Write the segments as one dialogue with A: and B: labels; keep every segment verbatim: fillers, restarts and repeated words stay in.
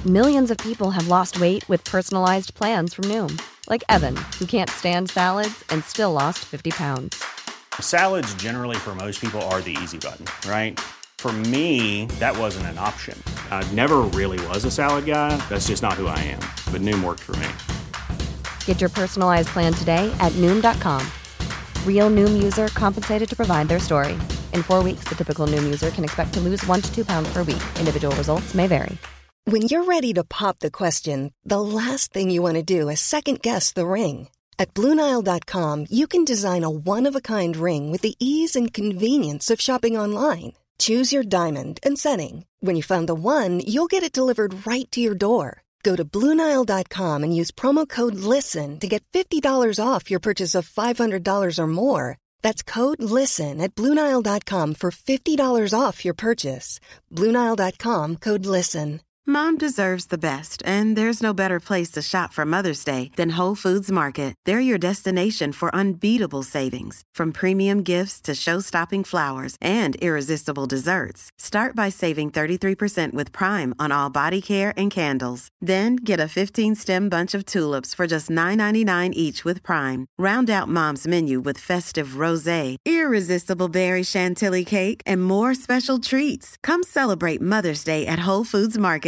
A: Millions of people have lost weight with personalized plans from Noom. Like Evan, who can't stand salads and still lost fifty pounds.
B: Salads generally for most people are the easy button, right? For me, that wasn't an option. I never really was a salad guy. That's just not who I am. But Noom worked for me.
A: Get your personalized plan today at Noom dot com. Real Noom user compensated to provide their story. In four weeks, the typical Noom user can expect to lose one to two pounds per week. Individual results may vary.
C: When you're ready to pop the question, the last thing you want to do is second-guess the ring. At Blue Nile dot com, you can design a one-of-a-kind ring with the ease and convenience of shopping online. Choose your diamond and setting. When you find the one, you'll get it delivered right to your door. Go to Blue Nile dot com and use promo code LISTEN to get fifty dollars off your purchase of five hundred dollars or more. That's code LISTEN at Blue Nile dot com for fifty dollars off your purchase. Blue Nile dot com, code LISTEN.
D: Mom deserves the best, and there's no better place to shop for Mother's Day than Whole Foods Market. They're your destination for unbeatable savings, from premium gifts to show-stopping flowers and irresistible desserts. Start by saving thirty-three percent with Prime on all body care and candles. Then get a fifteen-stem bunch of tulips for just nine ninety-nine each with Prime. Round out Mom's menu with festive rosé, irresistible berry chantilly cake, and more special treats. Come celebrate Mother's Day at Whole Foods Market.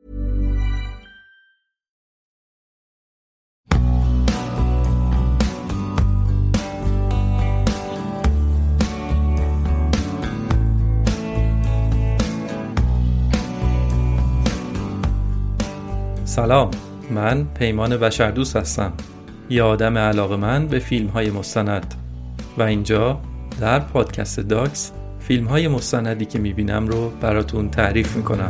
E: سلام، من پیمان بشردوست هستم، یه آدم علاقه‌مند به فیلم‌های مستند و اینجا در پادکست داکس فیلم‌های مستندی که می‌بینم رو براتون تعریف می‌کنم.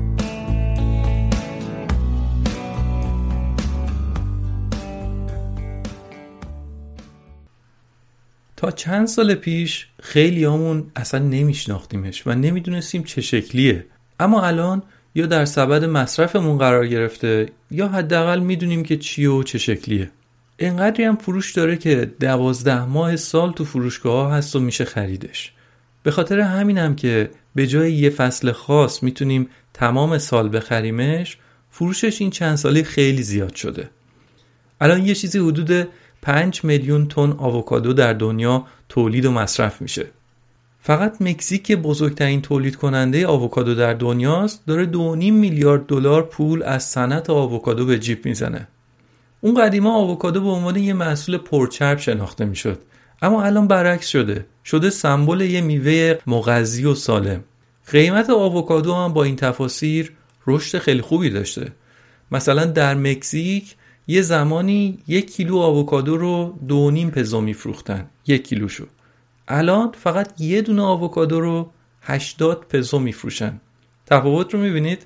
E: تا چند سال پیش خیلی همون اصلا نمیشناختیمش و نمیدونستیم چه شکلیه، اما الان یا در سبد مصرفمون قرار گرفته یا حداقل میدونیم که چیه و چه شکلیه. اینقدری هم فروش داره که دوازده ماه سال تو فروشگاه هست و میشه خریدش. به خاطر همین هم که به جای یه فصل خاص میتونیم تمام سال بخریمش، فروشش این چند سالی خیلی زیاد شده. الان یه چیزی حدود پنج میلیون تن آووکادو در دنیا تولید و مصرف میشه. فقط مکزیک که بزرگترین تولید کننده آووکادو در دنیاست داره دو و نیم میلیارد دلار پول از صنعت آووکادو به جیب میزنه. اون قدیما آووکادو به عنوان یه محصول پرچرب شناخته میشد، اما الان برعکس شده. شده سمبل یه میوه مغذی و سالم. قیمت آووکادو هم با این تفاسیر رشد خیلی خوبی داشته. مثلا در مکزیک یه زمانی یک کیلو آووکادو رو دو و نیم پزو میفروختن، یک کیلوشو. الان فقط یه دونه آووکادو رو هشتاد پزو میفروشن. تفاوت رو میبینید؟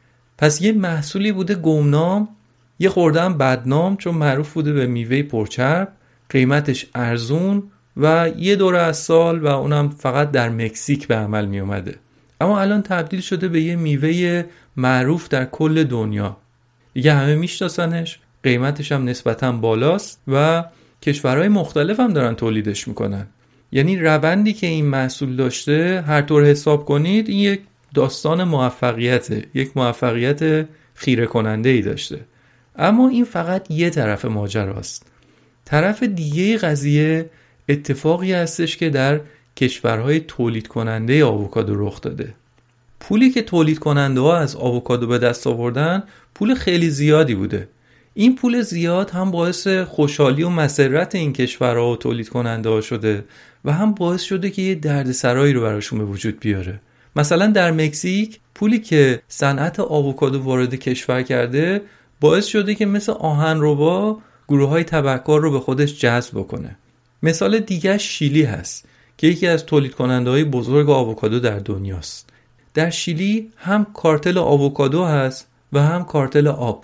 E: پس یه محصولی بوده گمنام، یه خورده هم بدنام، چون معروف بوده به میوه پرچرب، قیمتش ارزون و یه دوره از سال و اونم فقط در مکزیک به عمل می اومده. اما الان تبدیل شده به یه میوه معروف در کل دنیا. دیگه همه میشناسنش، قیمتش هم نسبتاً بالاست و کشورهای مختلف هم دارن تولیدش میکنن. یعنی روندی که این محصول داشته هر طور حساب کنید این یک داستان موفقیته، یک موفقیت خیره کننده ای داشته. اما این فقط یه طرف ماجراست. طرف دیگه قضیه اتفاقی هستش که در کشورهای تولید کننده آووکادو رخ داده. پولی که تولید کننده ها از آووکادو به دست آوردن پول خیلی زیادی بوده. این پول زیاد هم باعث خوشحالی و مسرت این کشورها و تولید کننده ها شده و هم باعث شده که یه دردسرایی رو براشون به وجود بیاره. مثلا در مکزیک پولی که صنعت آووکادو وارد کشور کرده باعث شده که مثل آهنربا گروه‌های تبهکار رو به خودش جذب بکنه. مثال دیگه شیلی هست که یکی از تولید کننده‌های بزرگ آووکادو در دنیاست. در شیلی هم کارتل آووکادو هست و هم کارتل آب.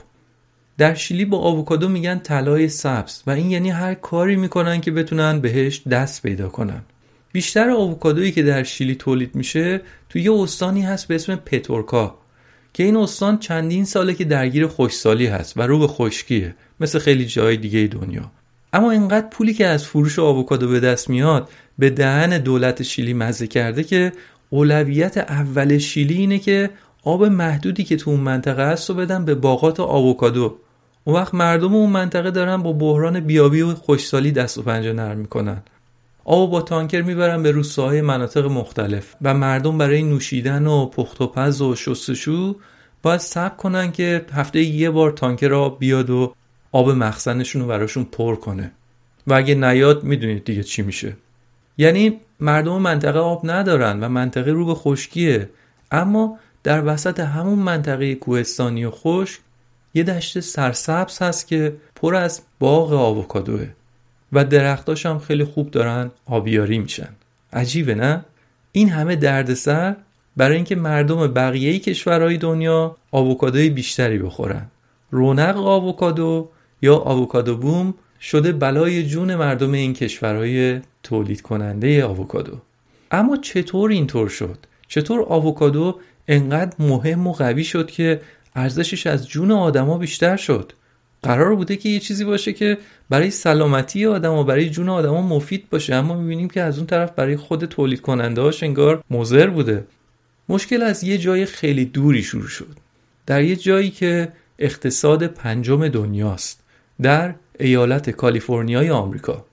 E: در شیلی با آووکادو میگن طلای سبز و این یعنی هر کاری میکنن که بتونن بهش دست پیدا کنن. بیشتر آووکادویی که در شیلی تولید میشه توی یه استانی هست به اسم پتورکا که این استان چندین ساله که درگیر خشکسالی هست و رو به خشکیه، مثل خیلی جای دیگه دنیا. اما اینقدر پولی که از فروش آووکادو به دست میاد به دهن دولت شیلی مزه کرده که اولویت اول شیلی اینه که آب محدودی که تو اون منطقه هست رو بدن به باغات آووکادو. اون وقت مردم اون منطقه دارن با بحران بیابی و خشکسالی دست و پنجه نرم میکنن. آب با تانکر میبرن به روستاهای مناطق مختلف و مردم برای نوشیدن و پخت و پز و شستشو باید صبر کنن که هفته یه بار تانکر آب بیاد و آب مخزنشون رو براشون پر کنه و اگه نیاد میدونید دیگه چی میشه. یعنی مردم منطقه آب ندارن و منطقه رو به خشکیه، اما در وسط همون منطقه کوهستانی و خشک یه دشت سرسبز هست که پر از باغ آووکادوه و درختاش هم خیلی خوب دارن آبیاری میشن. عجیبه نه؟ این همه دردسر برای اینکه مردم بقیه کشورهای دنیا آووکادوی بیشتری بخورن. رونق آووکادو یا آووکادو بوم شده بلای جون مردم این کشورهای تولید کننده آووکادو. اما چطور اینطور شد؟ چطور آووکادو انقدر مهم و قوی شد که ارزشش از جون آدما بیشتر شد؟ قرار بوده که یه چیزی باشه که برای سلامتی آدما، برای جون آدما مفید باشه، اما می‌بینیم که از اون طرف برای خود تولید کننده‌هاش انگار مضر بوده. مشکل از یه جای خیلی دوری شروع شد. در یه جایی که اقتصاد پنجم دنیاست، در ایالت کالیفرنیای آمریکا.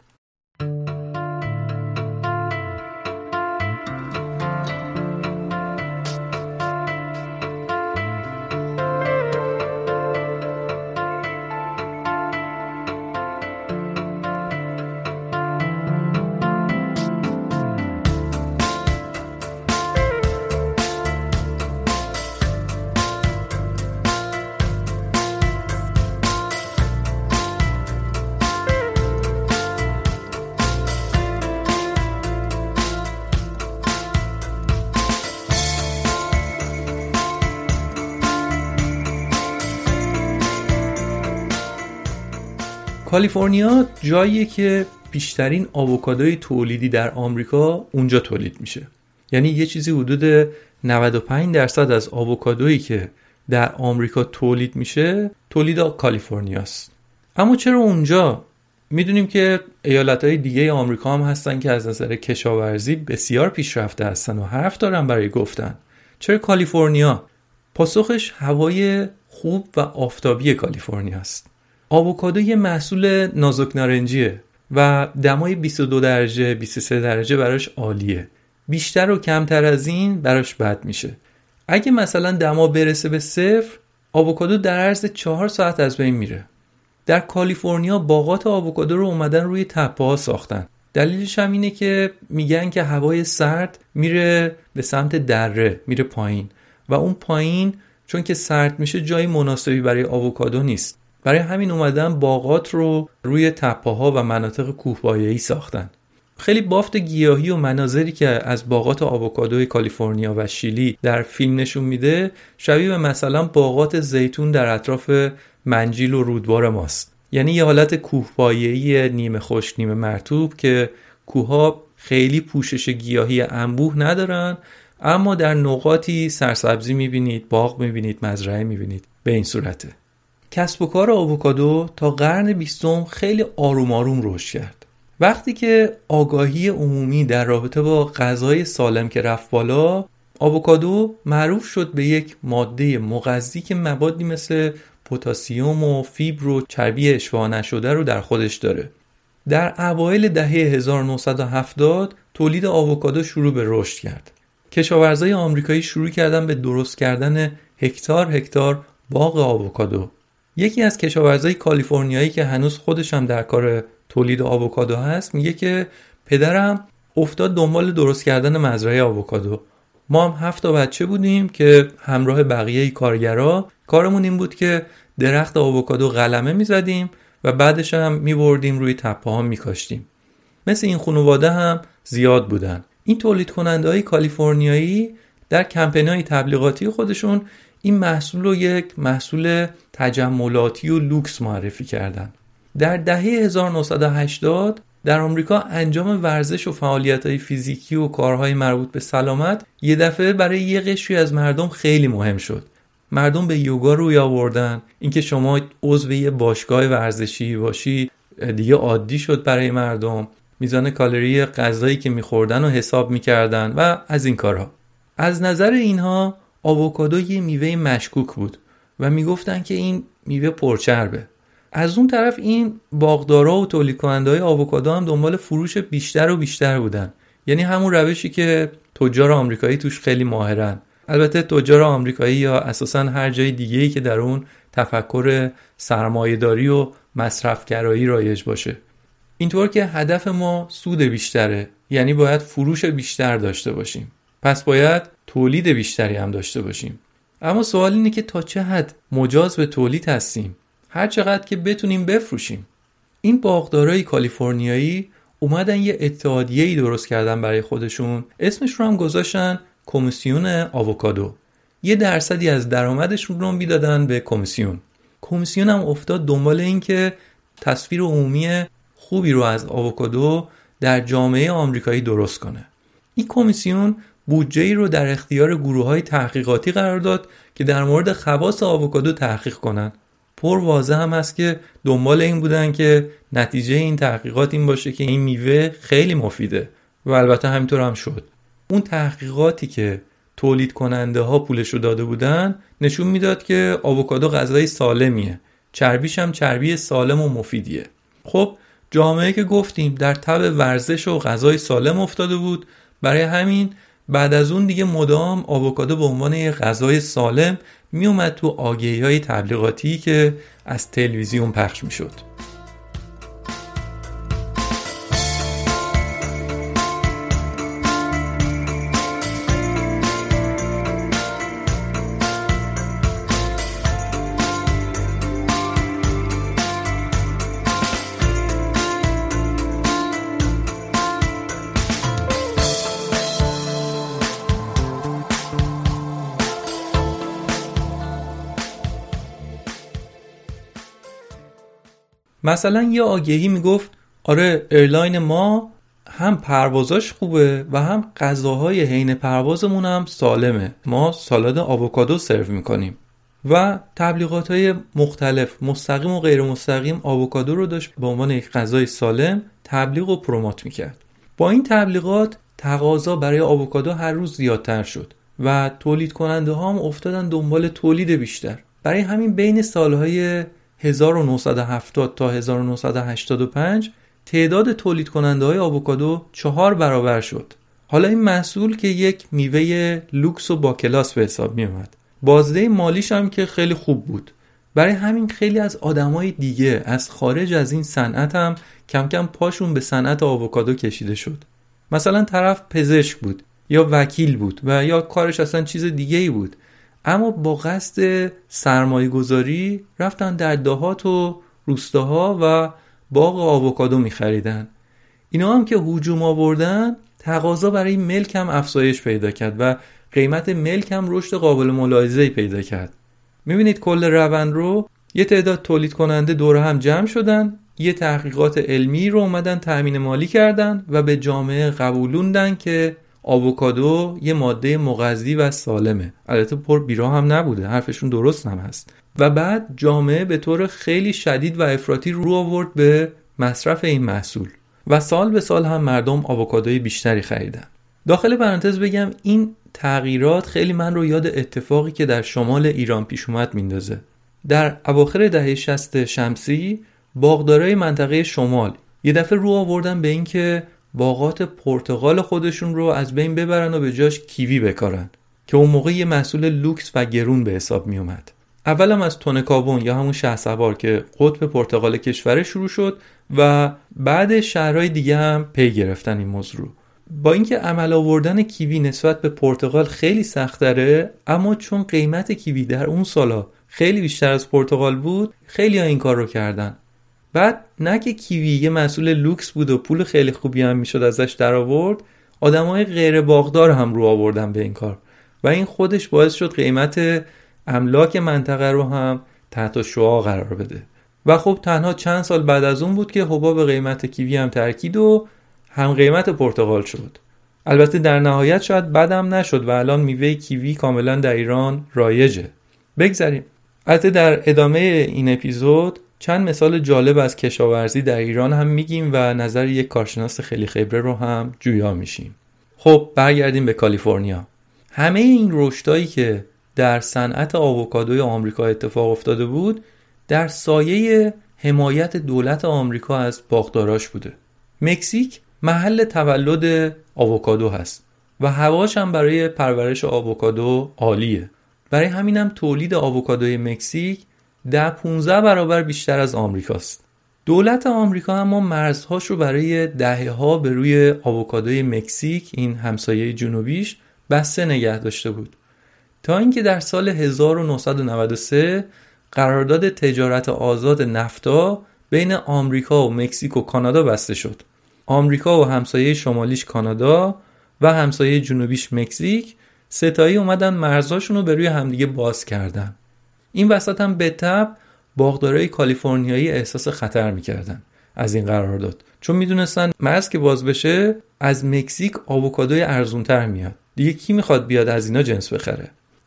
E: کالیفرنیا جاییه که بیشترین آووکادوی تولیدی در آمریکا اونجا تولید میشه. یعنی یه چیزی حدود نود و پنج درصد از آووکادویی که در آمریکا تولید میشه تولید کالیفرنیاست. اما چرا اونجا؟ میدونیم که ایالتهای دیگه آمریکا هم هستن که از نظر کشاورزی بسیار پیشرفته هستن و حرف دارن برای گفتن. چرا کالیفرنیا؟ پاسخش هوای خوب و آفتابی کالیفرنیا است. آووکادو یه محصول نازک نارنجیه و دمای بیست و دو درجه بیست و سه درجه براش عالیه. بیشتر و کمتر از این براش بد میشه. اگه مثلا دما برسه به صفر، آووکادو در عرض چهار ساعت از بین میره. در کالیفرنیا باغات آووکادو رو اومدن روی تپه ها ساختن. دلیلش هم اینه که میگن که هوای سرد میره به سمت دره، میره پایین و اون پایین چون که سرد میشه جای مناسبی برای آووکادو نیست. برای همین اومدن باغات رو روی تپه‌ها و مناطق کوهپایه‌ای ساختن. خیلی بافت گیاهی و مناظری که از باغات آووکادوی کالیفرنیا و شیلی در فیلم نشون میده شبیه به مثلا باغات زیتون در اطراف منجیل و رودبار ماست. یعنی یه حالت کوهپایه‌ای نیمه خشک نیمه مرطوب که کوه‌ها خیلی پوشش گیاهی انبوه ندارن، اما در نقاطی سرسبزی میبینید، باغ میبینید، مزرعه میبینید. به این صورته. کسب و کار آووکادو تا قرن بیستم خیلی آروم آروم رشد کرد. وقتی که آگاهی عمومی در رابطه با غذای سالم که رفت بالا، آووکادو معروف شد به یک ماده مغذی که موادی مثل پتاسیم و فیبر و چربی اشباع نشده رو در خودش داره. در اوایل دهه هزار و نهصد و هفتاد تولید آووکادو شروع به رشد کرد. کشاورزای آمریکایی شروع کردن به درست کردن هکتار هکتار باغ آووکادو. یکی از کشاورزای کالیفرنیایی که هنوز خودش هم در کار تولید آووکادو هست میگه که پدرم افتاد دنبال درست کردن مزرعه آووکادو. ما هم هفت تا بچه بودیم که همراه بقیه کارگرا کارمون این بود که درخت آووکادو قلمه میزدیم و بعدش هم میبردیم روی تپه ها میکاشتیم. مثل این خانواده هم زیاد بودن. این تولید کننده‌های کالیفرنیایی در کمپین‌های تبلیغاتی خودشون این محصول رو یک محصول تجملاتی و لوکس معرفی کردن. در دهه هزار و نهصد و هشتاد در آمریکا انجام ورزش و فعالیت‌های فیزیکی و کارهای مربوط به سلامت یه دفعه برای یه قشری از مردم خیلی مهم شد. مردم به یوگا روی آوردن. اینکه شما عضو یه باشگاه ورزشی باشی دیگه عادی شد برای مردم. میزان کالری غذایی که می‌خوردن رو حساب می‌کردن و از این کارها. از نظر اینها آووکادو یه میوه مشکوک بود و میگفتن که این میوه پرچربه. از اون طرف این باغدارا و تولید کننده‌های آووکادو هم دنبال فروش بیشتر و بیشتر بودن. یعنی همون روشی که تجار آمریکایی توش خیلی ماهرن. البته تجار آمریکایی یا اساساً هر جای دیگه‌ای که در اون تفکر سرمایه‌داری و مصرفگرایی رایج باشه. اینطور که هدف ما سود بیشتره، یعنی باید فروش بیشتر داشته باشیم. پس باید تولید بیشتری هم داشته باشیم. اما سوال اینه که تا چه حد مجاز به تولید هستیم؟ هر چقدر که بتونیم بفروشیم. این باغدارای کالیفرنیایی اومدن یه اتحادیه‌ای درست کردن برای خودشون، اسمش رو هم گذاشتن کمیسیون آووکادو. یه درصدی از درآمدشون رو میدادن به کمیسیون. کمیسیون هم افتاد دنبال این که تصویر عمومی خوبی رو از آووکادو در جامعه آمریکایی درست کنه. این کمیسیون بودجه‌ای رو در اختیار گروه‌های تحقیقاتی قرار داد که در مورد خواص آووکادو تحقیق کنن. پر واضح هم هست که دنبال این بودن که نتیجه این تحقیقات این باشه که این میوه خیلی مفیده و البته همینطور هم شد. اون تحقیقاتی که تولید کننده ها پولش رو داده بودن نشون میداد که آووکادو غذای سالمیه، چربیش هم چربی سالم و مفیدیه. خب جامعه که گفتیم در تب ورزش و غذای سالم افتاده بود، برای همین بعد از اون دیگه مدام آووکادو به عنوان یه غذای سالم می اومد تو آگهی‌های تبلیغاتی که از تلویزیون پخش می شد. مثلا یه آگهی میگفت آره ایرلاین ما هم پروازاش خوبه و هم غذاهای حین پروازمون هم سالمه، ما سالاد آووکادو سرو میکنیم. و تبلیغات‌های مختلف مستقیم و غیر مستقیم آووکادو رو داشت به عنوان یک غذای سالم تبلیغ و پروموت میکرد. با این تبلیغات تقاضا برای آووکادو هر روز زیادتر شد و تولید کننده ها هم افتادن دنبال تولید بیشتر. برای همین بین سالهای هزار و نهصد و هفتاد تا هزار و نهصد و هشتاد و پنج تعداد تولید کننده های آووکادو چهار برابر شد. حالا این محصول که یک میوه لوکس و با کلاس به حساب می اومد، بازده مالیش هم که خیلی خوب بود. برای همین خیلی از آدمای دیگه از خارج از این صنعت هم کم کم پاشون به صنعت آووکادو کشیده شد. مثلا طرف پزشک بود یا وکیل بود و یا کارش اصلا چیز دیگه ای بود، اما با قصد سرمایه گذاری رفتن در دهات و روستاها و باغ آووکادو می خریدن. اینا هم که هجوم آوردن، تقاضا برای ملک هم افزایش پیدا کرد و قیمت ملک هم رشد قابل ملاحظه‌ای پیدا کرد. میبینید کل روند رو یه تعداد تولید کننده دور هم جمع شدن، یه تحقیقات علمی رو اومدن تأمین مالی کردن و به جامعه قبولوندن که آووکادو یه ماده مغذی و سالمه. البته پر بیرا هم نبوده، حرفشون درست هم هست. و بعد جامعه به طور خیلی شدید و افراطی رو آورد به مصرف این محصول و سال به سال هم مردم آووکادوی بیشتری خریدن. داخل پرانتز بگم این تغییرات خیلی من رو یاد اتفاقی که در شمال ایران پیش اومد میندازه. در اواخر دهه شصت شمسی باغدارای منطقه شمال یه دفعه رو آوردن به این که باغات پرتقال خودشون رو از بین ببرن و به جاش کیوی بکارن که اون موقع یه محصول لوکس و گرون به حساب می اومد. اولم از تونکابون یا همون شهسوار که قطب پرتقال کشور شروع شد و بعد شهرهای دیگه هم پی گرفتن این موضوع. با اینکه عمل آوردن کیوی نسبت به پرتقال خیلی سخت‌تره، اما چون قیمت کیوی در اون سالا خیلی بیشتر از پرتقال بود، خیلی ها این کار رو کردن. بعد نه که کیوی یه محصول لوکس بود و پول خیلی خوبی هم میشد ازش در آورد، آدمای غیر باغدار هم رو آوردن به این کار و این خودش باعث شد قیمت املاک منطقه رو هم تحت شعاع قرار بده. و خب تنها چند سال بعد از اون بود که حباب قیمت کیوی هم ترکید و هم قیمت پرتقال شد. البته در نهایت شاید بدم نشد و الان میوه کیوی کاملا در ایران رایجه. بگذاریم. البته در ادامه این اپیزود چند مثال جالب از کشاورزی در ایران هم میگیم و نظر یک کارشناس خیلی خبره رو هم جویا میشیم. خب برگردیم به کالیفرنیا. همه این رشدایی که در صنعت آووکادوی آمریکا اتفاق افتاده بود در سایه حمایت دولت آمریکا از باغداراش بوده. مکزیک محل تولد آووکادو هست و هواش هم برای پرورش آووکادو عالیه. برای همینم تولید آووکادوی مکزیک ده پانزده برابر بیشتر از آمریکاست. دولت آمریکا اما مرزهاش رو برای دهه‌ها به روی آووکادوی مکزیک، این همسایه جنوبیش، بسته نگه داشته بود تا اینکه در سال هزار و نهصد و نود و سه قرارداد تجارت آزاد نفتا بین آمریکا و مکزیک و کانادا بسته شد. آمریکا و همسایه شمالیش کانادا و همسایه جنوبیش مکزیک ستایی اومدن مرزهاشون رو به روی همدیگه باز کردن. این وسط هم به تبع باغدارای کالیفرنیایی احساس خطر میکردن از این قرارداد، چون میدونستن مرز که باز بشه از مکزیک آووکادوی ارزونتر میاد، دیگه کی میخواد بیاد از اینا جنس بخره.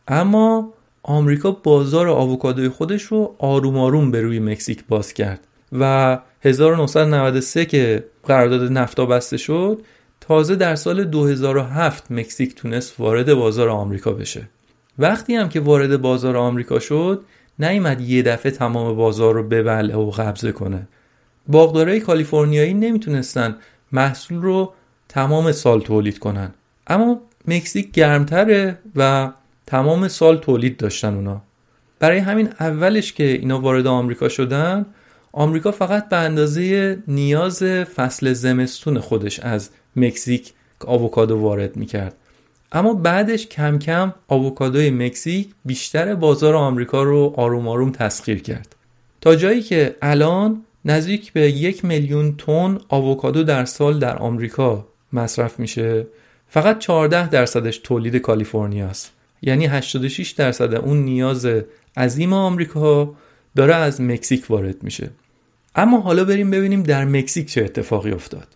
E: اما آمریکا بازار آووکادوی خودش رو آروم آروم به روی مکزیک باز کرد و هزار و نهصد و نود و سه که قرارداد نفتا بسته شد، تازه در سال دو هزار و هفت مکزیک تونست وارد بازار آمریکا بشه. وقتی هم که وارد بازار آمریکا شد، نیامد یه دفعه تمام بازار رو ببلعه و قبضه کنه. باغدارای کالیفرنیایی نمیتونستن محصول رو تمام سال تولید کنن، اما مکزیک گرمتره و تمام سال تولید داشتن اونا. برای همین اولش که اینا وارد آمریکا شدن، آمریکا فقط به اندازه نیاز فصل زمستون خودش از مکزیک آووکادو وارد میکرد. اما بعدش کم کم آووکادوی مکزیک بیشتر بازار آمریکا رو آروم آروم تسخیر کرد، تا جایی که الان نزدیک به یک میلیون تن آووکادو در سال در آمریکا مصرف میشه. فقط چهارده درصدش تولید کالیفرنیا است، یعنی هشتاد و شش درصد اون نیاز عظیم آمریکا داره از مکزیک وارد میشه. اما حالا بریم ببینیم در مکزیک چه اتفاقی افتاد.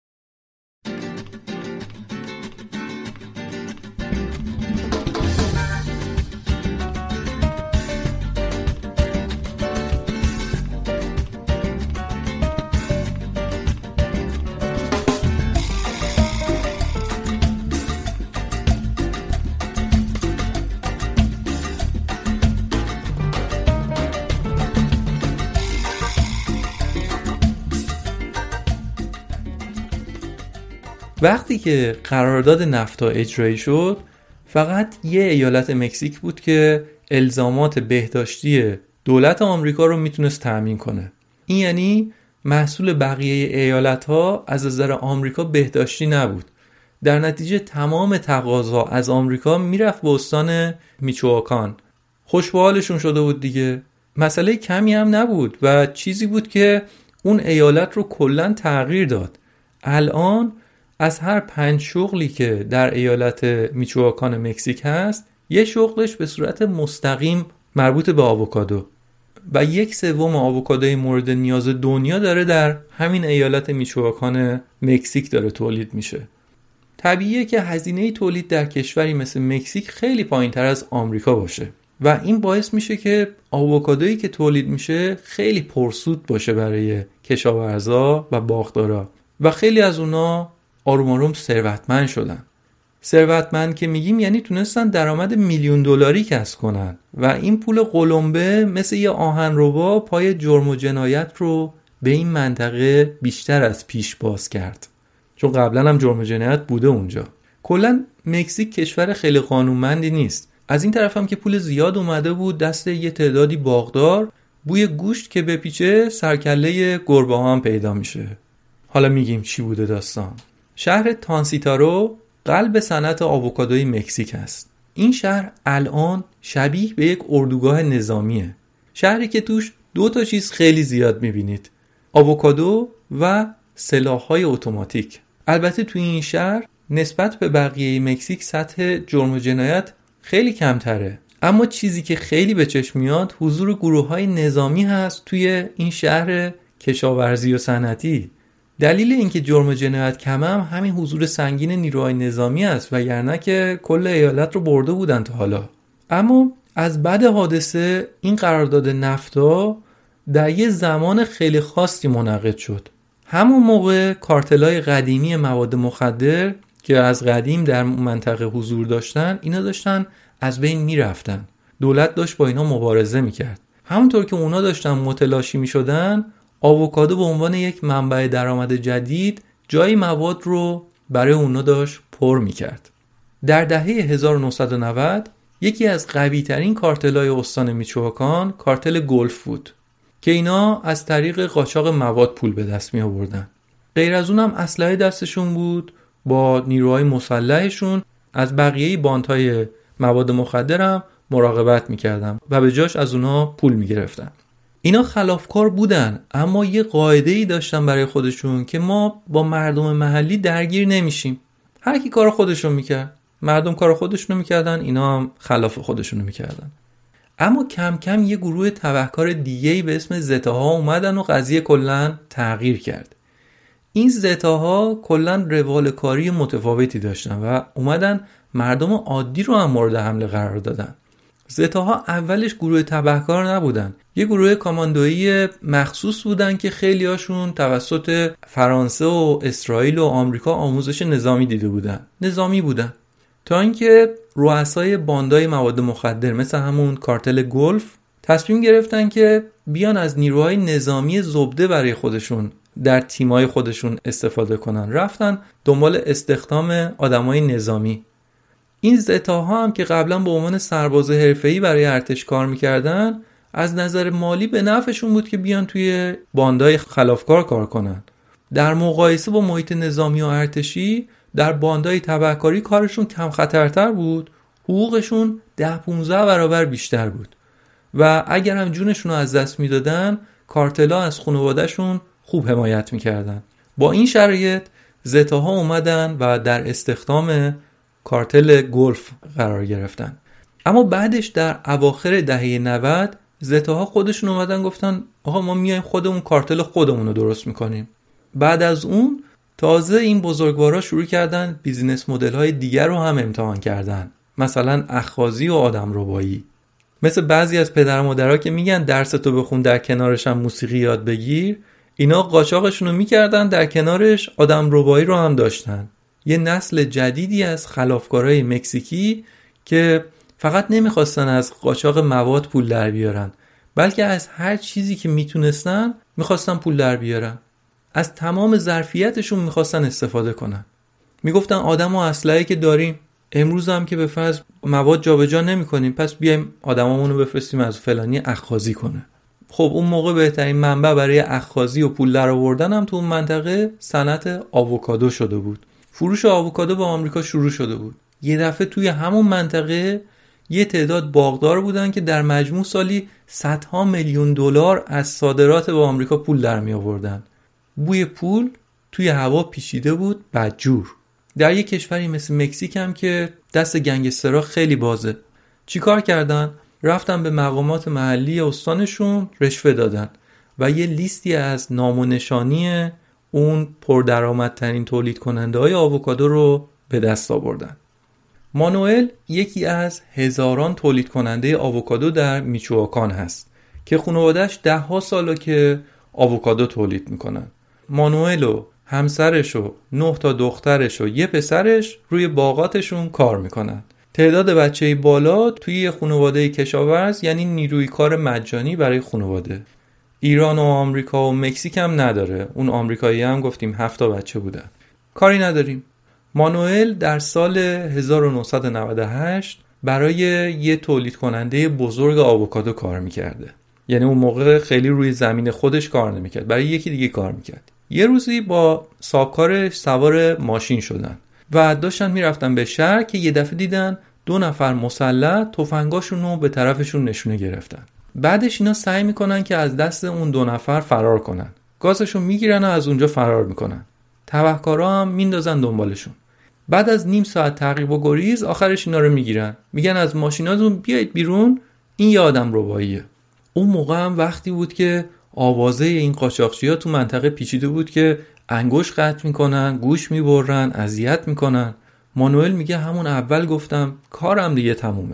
E: وقتی که قرارداد نفتا اجرایی شد، فقط یه ایالت مکزیک بود که الزامات بهداشتی دولت آمریکا رو میتونست تأمین کنه. این یعنی محصول بقیه ایالت‌ها از نظر آمریکا بهداشتی نبود. در نتیجه تمام تقاضا از آمریکا میرفت به استان میچوآکان. خوش به حالشون شده بود دیگه. مسئله کمی هم نبود و چیزی بود که اون ایالت رو کلاً تغییر داد. الان از هر پنج شغلی که در ایالت میچوآکان مکزیک هست، یه شغلش به صورت مستقیم مربوط به آووکادو و یک سوم آووکادوی مورد نیاز دنیا داره در همین ایالت میچوآکان مکزیک داره تولید میشه. طبیعیه که هزینه تولید در کشوری مثل مکزیک خیلی پایین‌تر از آمریکا باشه و این باعث میشه که آووکادویی که تولید میشه خیلی پرسود باشه برای کشاورزا و باغدارا و خیلی از اونا آروم آروم ثروتمند شدن. ثروتمند که میگیم یعنی تونستن درآمد میلیون دلاری کسب کنن و این پول قلمبه مثل یه آهنربا پای جرم و جنایت رو به این منطقه بیشتر از پیش باز کرد، چون قبلا هم جرم و جنایت بوده اونجا. کلا مکزیک کشور خیلی قانونمندی نیست. از این طرف هم که پول زیاد اومده بود دست یه تعدادی باغدار، بوی گوشت که بپیچه سرکله گربه ها هم پیدا میشه. حالا میگیم چی بوده داستان. شهر تانسیتارو قلب صنعت آووکادوی مکزیک است. این شهر الان شبیه به یک اردوگاه نظامیه. شهری که توش دو تا چیز خیلی زیاد میبینید: آووکادو و سلاح‌های اتوماتیک. البته توی این شهر نسبت به بقیه مکزیک سطح جرم و جنایت خیلی کمتره، اما چیزی که خیلی به چشم میاد حضور گروه‌های نظامی هست توی این شهر کشاورزی و صنعتی. دلیل اینکه جرم و جنایت کمه هم همین حضور سنگین نیروهای نظامی است، وگرنه که کل ایالت رو برده بودن تا حالا. اما از بعد حادثه این قرارداد نفتا در یه زمان خیلی خاصی منعقد شد. همون موقع کارتل‌های قدیمی مواد مخدر که از قدیم در منطقه حضور داشتن، اینا داشتن از بین میرفتن. دولت داشت با اینا مبارزه میکرد. همونطور که اونا داشتن متلاشی میشدن، آووکادو به عنوان یک منبع درآمد جدید جای مواد رو برای اونا داشت پر میکرد. در دهه هزار و نهصد و نود یکی از قوی ترین کارتل‌های استان میچوآکان کارتل گلف بود که اینا از طریق قاچاق مواد پول به دست می آوردن. غیر از اونم اسلحه دستشون بود، با نیروهای مسلحشون از بقیه باندهای مواد مخدر هم مراقبت میکردن و به جاش از اونها پول میگرفتن. اینا خلافکار بودن، اما یه قاعده‌ای داشتن برای خودشون که ما با مردم محلی درگیر نمیشیم. هر کی کار خودشون میکرد. مردم کار خودشونو میکردن، اینا هم خلاف خودشونو میکردن. اما کم کم یه گروه تبهکار دیگه‌ای به اسم زتاها اومدن و قضیه کلاً تغییر کرد. این زتاها کلاً روال کاری متفاوتی داشتن و اومدن مردم عادی رو هم مورد حمله قرار دادن. زتاها اولش گروه تبهکار نبودن، یه گروه کاماندویی مخصوص بودن که خیلی هاشون توسط فرانسه و اسرائیل و آمریکا آموزش نظامی دیده بودن، نظامی بودن، تا اینکه رؤسای باندای مواد مخدر مثل همون کارتل گلف تصمیم گرفتن که بیان از نیروهای نظامی زبده برای خودشون در تیمای خودشون استفاده کنن. رفتن دنبال استخدام آدمای نظامی. این زتاها هم که قبلا به عنوان سرباز حرفه‌ای برای ارتش کار میکردن، از نظر مالی به نفعشون بود که بیان توی باندای خلافکار کار کنن. در مقایسه با محیط نظامی و ارتشی، در باندای تبهکاری کارشون کم خطرتر بود، حقوقشون ده پونزده برابر بیشتر بود و اگر هم جونشون رو از دست میدادن، کارتلا از خانواده‌شون خوب حمایت میکردن. با این شرایط زتاها اومدن و در استخدام کارتل گلف قرار گرفتن. اما بعدش در اواخر دهه نود زتاها خودشون اومدن گفتن آقا ما میایم خودمون کارتل خودمون رو درست میکنیم. بعد از اون تازه این بزرگوارا شروع کردن بیزینس مدل های دیگر رو هم امتحان کردن، مثلا اخاذی و آدمربایی. مثل بعضی از پدر مادرها که میگن درستو بخون در کنارش هم موسیقی یاد بگیر، اینا قاچاقشون رو میکردن در کنارش آدمربایی رو هم داشتن. یه نسل جدیدی از خلافکارای مکزیکی که فقط نمیخواستن از قاچاق مواد پول در بیارن، بلکه از هر چیزی که میتونستن میخواستن پول در بیارن. از تمام ظرفیتشون میخواستن استفاده کنن. میگفتن آدم و اسلحه‌ای که داریم، امروز هم که به فرض مواد جابجا نمی‌کنیم، پس بیایم آدمامون رو بفرستیم از فلانی اخاذی کنه. خب اون موقع بهترین منبع برای اخاذی و پول در آوردن هم تو اون منطقه صنعت آووکادو شده بود. فروش آووکادو به آمریکا شروع شده بود. یه دفعه توی همون منطقه یه تعداد باغدار بودن که در مجموع سالی صدها میلیون دلار از صادرات به آمریکا پول در می آوردن. بوی پول توی هوا پیچیده بود بدجور. در یک کشوری مثل مکزیک هم که دست گنگسترها خیلی بازه، چیکار کردن؟ رفتن به مقامات محلی استانشون رشوه دادن و یه لیستی از نام و نشانی اون پردرآمدترین تولید کننده های آووکادو رو به دست آوردن. مانوئل یکی از هزاران تولید کننده آووکادو در میچوآکان هست که خانواده‌اش ده ها ساله که آووکادو تولید میکنن. مانوئل و همسرش و نه تا دخترش و یه پسرش روی باغاتشون کار میکنن. تعداد بچه‌ای بالا توی خانواده کشاورز یعنی نیروی کار مجانی برای خانواده. ایران و آمریکا و مکزیک هم نداره. اون آمریکایی هم گفتیم هفت تا بچه بودن. کاری نداریم. مانوئل در سال هزار و نهصد و نود و هشت برای یه تولید کننده بزرگ آووکادو کار میکرده. یعنی اون موقع خیلی روی زمین خودش کار نمیکرد، برای یکی دیگه کار میکرد. یه روزی با صاحبکارش سوار ماشین شدن و داشتن میرفتن به شهر که یه دفعه دیدن دو نفر مسلح تفنگاشون رو به طرفشون نشونه گرفتن. بعدش اینا سعی میکنن که از دست اون دو نفر فرار کنن. گازشون میگیرن و از اونجا فرار میکنن. تبهکارا هم میندازن دنبالشون. بعد از نیم ساعت تعقیب و گریز آخرش اینا رو میگیرن. میگن از ماشیناتون بیایید بیرون، این یه آدمرباییه. اون موقع هم وقتی بود که آوازه این قاچاقچی‌ها تو منطقه پیچیده بود که انگوش قطع میکنن، گوش میبرن، اذیت میکنن. مانوئل میگه همون اول گفتم کارم دیگه تمومه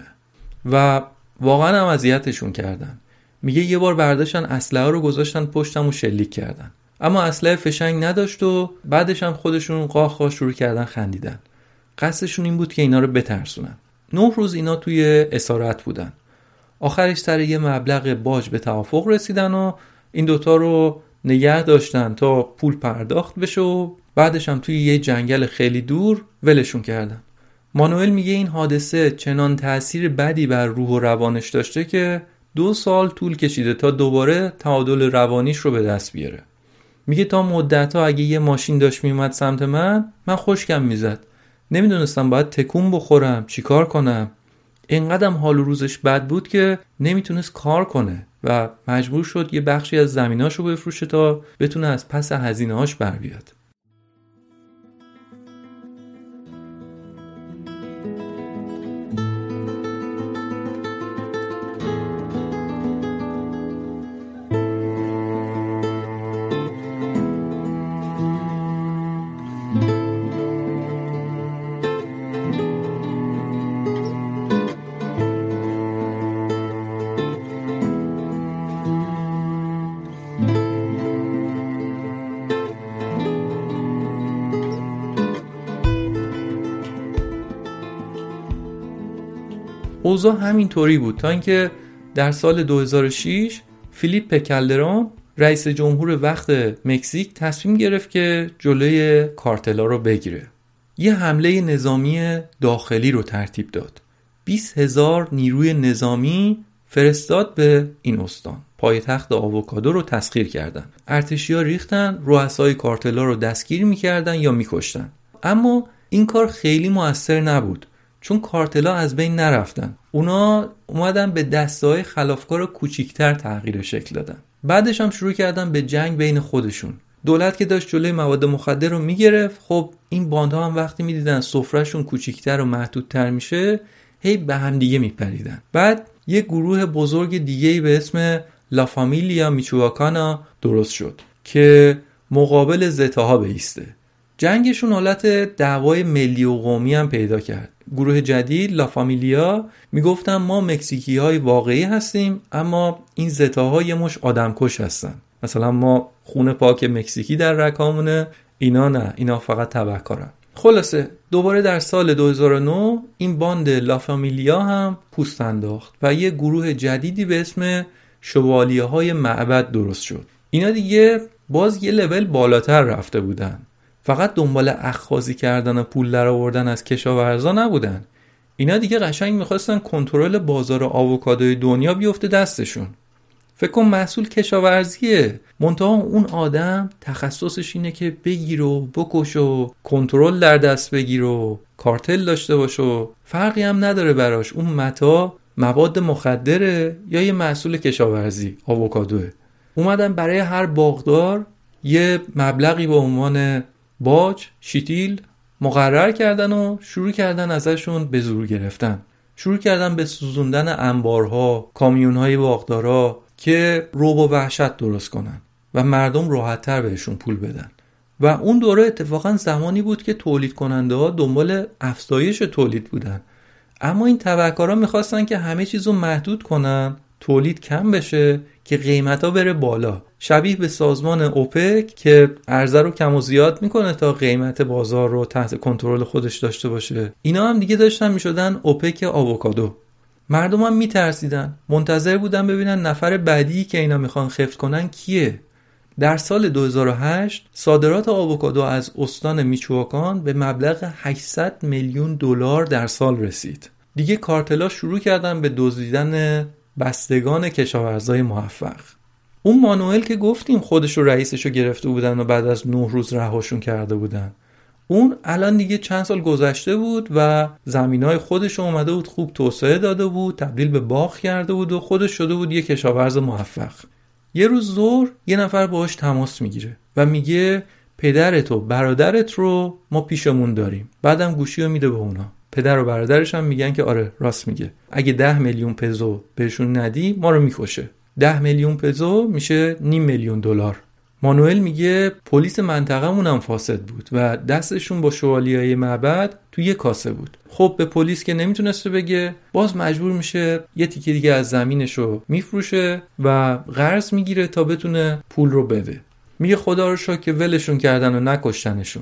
E: و واقعا هم اذیتشون کردن. میگه یه بار برداشتن اسلحه رو گذاشتن پشتم و شلیک کردن، اما اسلحه فشنگ نداشت و بعدش هم خودشون قاق قاق شروع کردن خندیدن. قصدشون این بود که اینا رو بترسونن. نه روز اینا توی اسارت بودن. آخرش سر یه مبلغ باج به توافق رسیدن و این دوتا رو نگه داشتن تا پول پرداخت بشه و بعدش هم توی یه جنگل خیلی دور ولشون کردن. مانوئل میگه این حادثه چنان تأثیر بدی بر روح و روانش داشته که دو سال طول کشیده تا دوباره تعادل روانیش رو به دست بیاره. میگه تا مدت‌ها اگه یه ماشین داشت میومد سمت من، من خشکم میزد. نمیدونستم باید تکون بخورم، چیکار کنم. اینقدرم حال و روزش بد بود که نمیتونست کار کنه و مجبور شد یه بخشی از زمیناشو بفروشه تا بتونه از پس هزینه‌هاش بر بیاد. اوضاع همینطوری بود تا اینکه در سال دو هزار و شش فیلیپ کالدرون رئیس جمهور وقت مکزیک تصمیم گرفت که جلوی کارتلا رو بگیره. یه حمله نظامی داخلی رو ترتیب داد. بیست هزار نیروی نظامی فرستاد به این استان. پایتخت آووکادو رو تسخیر کردن. ارتشی‌ها ریختن، رؤسای کارتلا رو دستگیر می‌کردن یا می‌کشتن. اما این کار خیلی مؤثر نبود. چون کارتلا از بین نرفتن. اونا اومدن به دسته‌های خلافکار کوچیک‌تر تغییر شکل دادن. بعدش هم شروع کردن به جنگ بین خودشون. دولت که داشت جلوی مواد مخدر رو میگرفت، خب این باندها هم وقتی میدیدن سفرهشون کوچیک‌تر و محدودتر میشه، هی به هم دیگه میپریدن. بعد یه گروه بزرگ دیگه‌ای به اسم لا فامیلیا میچواکانا درست شد که مقابل زتاها بایسته. جنگشون حالت دعوای ملی و قومی هم پیدا کرد. گروه جدید لا فامیلیا میگفتن ما مکزیکی های واقعی هستیم، اما این زتاها یه مش آدمکش هستن. مثلا ما خون پاک مکزیکی در رکامونه، اینا نه، اینا فقط تبهکارن. خلاصه دوباره در سال دو هزار و نه این باند لا فامیلیا هم پوست انداخت و یه گروه جدیدی به اسم شوالیه های معبد درست شد. اینا دیگه باز یه لول بالاتر رفته بودن. فقط دنبال اخاذی کردن و پول در آوردن از کشاورزا نبودن. اینا دیگه قشنگ میخواستن کنترل بازار آووکادوی دنیا بیفته دستشون. فکر کن محصول کشاورزیه، منتها اون آدم تخصصش اینه که بگیر و بکش و کنترل در دست بگیر و کارتل داشته باشه و فرقی هم نداره براش اون متا مواد مخدره یا یه محصول کشاورزی آووکادوه. اومدن برای هر باغدار یه مبلغی به عنوان باج، شیتیل مقرر کردن و شروع کردن ازشون به زور گرفتن. شروع کردن به سوزوندن انبارها، کامیونهای باغدارا که رعب و وحشت درست کنن و مردم راحت‌تر بهشون پول بدن. و اون دوره اتفاقا زمانی بود که تولید کننده ها دنبال افزایش تولید بودن. اما این تبهکارا میخواستن که همه چیزو محدود کنن، تولید کم بشه که قیمتا بره بالا. شبیه به سازمان اوپک که عرضه رو کم و زیاد میکنه تا قیمت بازار رو تحت کنترل خودش داشته باشه. اینا هم دیگه داشتن میشدن اوپک آووکادو. مردم هم میترسیدن، منتظر بودن ببینن نفر بعدی که اینا میخوان خفت کنن کیه. در سال دو هزار و هشت صادرات آووکادو از استان میچواکان به مبلغ هشتصد میلیون دلار در سال رسید. دیگه کارتلا شروع کردن به دزدیدن بستگان کشاورزای موفق. اون مانوئل که گفتیم خودش و رئیسش رو گرفته بودن و بعد از نه روز رهاشون کرده بودن. اون الان دیگه چند سال گذشته بود و زمینای خودش اومده بود خوب توسعه داده بود، تبدیل به باغ کرده بود و خودش شده بود یه کشاورز موفق. یه روز ظهر یه نفر باهاش تماس میگیره و میگه پدرت و برادرت رو ما پیشمون داریم. بعدم گوشی رو میده به اونا. پدر و برادرش هم میگن که آره راست میگه، اگه ده میلیون پزو بهشون ندی ما رو میکشه. ده میلیون پزو میشه نیم میلیون دلار. مانوئل میگه پلیس منطقه‌مون هم فاسد بود و دستشون با شوالیه‌های معبد توی کاسه بود. خب به پلیس که نمیتونسته بگه، باز مجبور میشه یه تیکه دیگه از زمینشو میفروشه و قرض میگیره تا بتونه پول رو بده. میگه خدا رو شکر که ولشون کردن و نکشتنشون.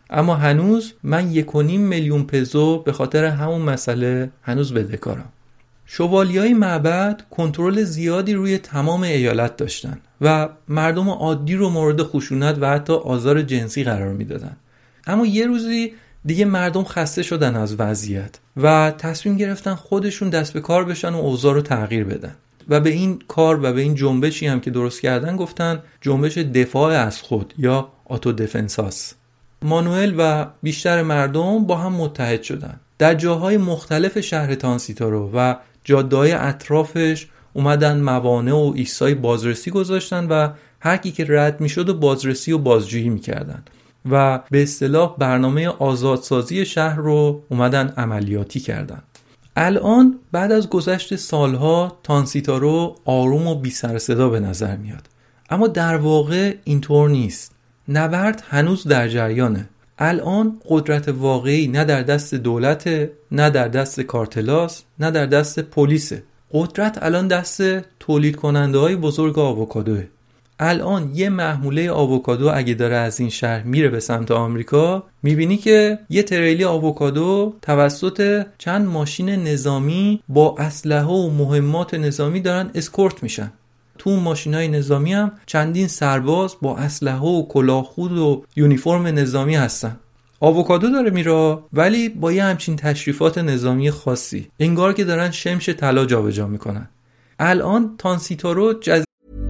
E: اما هنوز من یک و نیم میلیون پزو به خاطر همون مسئله هنوز بدهکارم. شوالیه‌های معبد کنترل زیادی روی تمام ایالت داشتن و مردم عادی رو مورد خشونت و حتی آزار جنسی قرار میدادن. اما یه روزی دیگه مردم خسته شدن از وضعیت و تصمیم گرفتن خودشون دست به کار بشن و اوضاع رو تغییر بدن و به این کار و به این جنبشی هم که درست کردن گفتن جنبش دفاع از خود یا آتو دفنساس. مانوئل و بیشتر مردم با هم متحد شدن. در جاهای مختلف شهر تانسیتارو و جاده‌های اطرافش اومدن موانع و ایستای بازرسی گذاشتن و هر کی که رد میشد و بازرسی و بازجویی میکردن و به اصطلاح برنامه آزادسازی شهر رو اومدن عملیاتی کردن. الان بعد از گذشت سالها تانسیتارو آروم و بی سر صدا به نظر میاد، اما در واقع اینطور نیست. نبرد هنوز در جریانه. الان قدرت واقعی نه در دست دولته، نه در دست کارتلاس، نه در دست پلیسه. قدرت الان دست تولید کننده های بزرگ آووکادوه. الان یه محموله آووکادو اگه داره از این شهر میره به سمت آمریکا، میبینی که یه تریلی آووکادو توسط چند ماشین نظامی با اسلحه و مهمات نظامی دارن اسکورت میشن. تو اون ماشینای نظامی هم چندین سرباز با اسلحه و کلاهخود و یونیفرم نظامی هستن. آووکادو داره میره ولی با یه همچین تشریفات نظامی خاصی، انگار که دارن شمش طلا جابجا میکنن. الان تانسیتارو جز...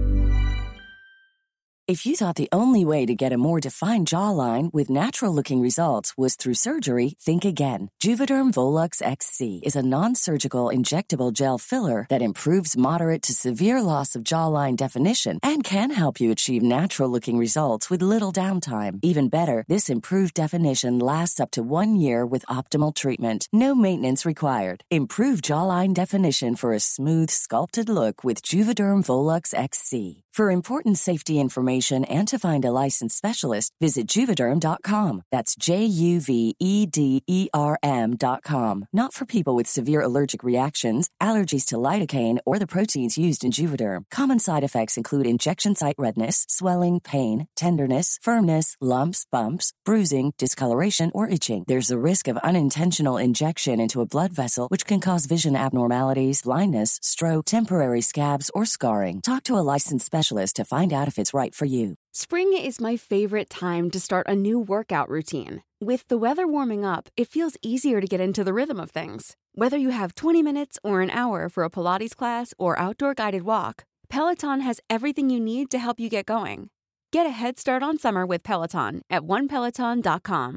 F: If you thought the only way to get a more defined jawline with natural-looking results was through surgery, think again. Juvederm Volux X C is a non-surgical injectable gel filler that improves moderate to severe loss of jawline definition and can help you achieve natural-looking results with little downtime. Even better, this improved definition lasts up to one year with optimal treatment. No maintenance required. Improve jawline definition for a smooth, sculpted look with Juvederm Volux X C. For important safety information and to find a licensed specialist, visit Juvederm dot com. That's J U V E D E R M dot com. Not for people with severe allergic reactions, allergies to lidocaine, or the proteins used in Juvederm. Common side effects include injection site redness, swelling, pain, tenderness, firmness, lumps, bumps, bruising, discoloration, or itching. There's a risk of unintentional injection into a blood vessel, which can cause vision abnormalities, blindness, stroke, temporary scabs, or scarring. Talk to a licensed specialist to find out if it's right for you.
G: Spring is my favorite time to start a new workout routine. With the weather warming up, it feels easier to get into the rhythm of things. Whether you have twenty minutes or an hour for a Pilates class or outdoor guided walk, Peloton has everything you need to help you get going. Get a head start on summer with Peloton at one peloton dot com.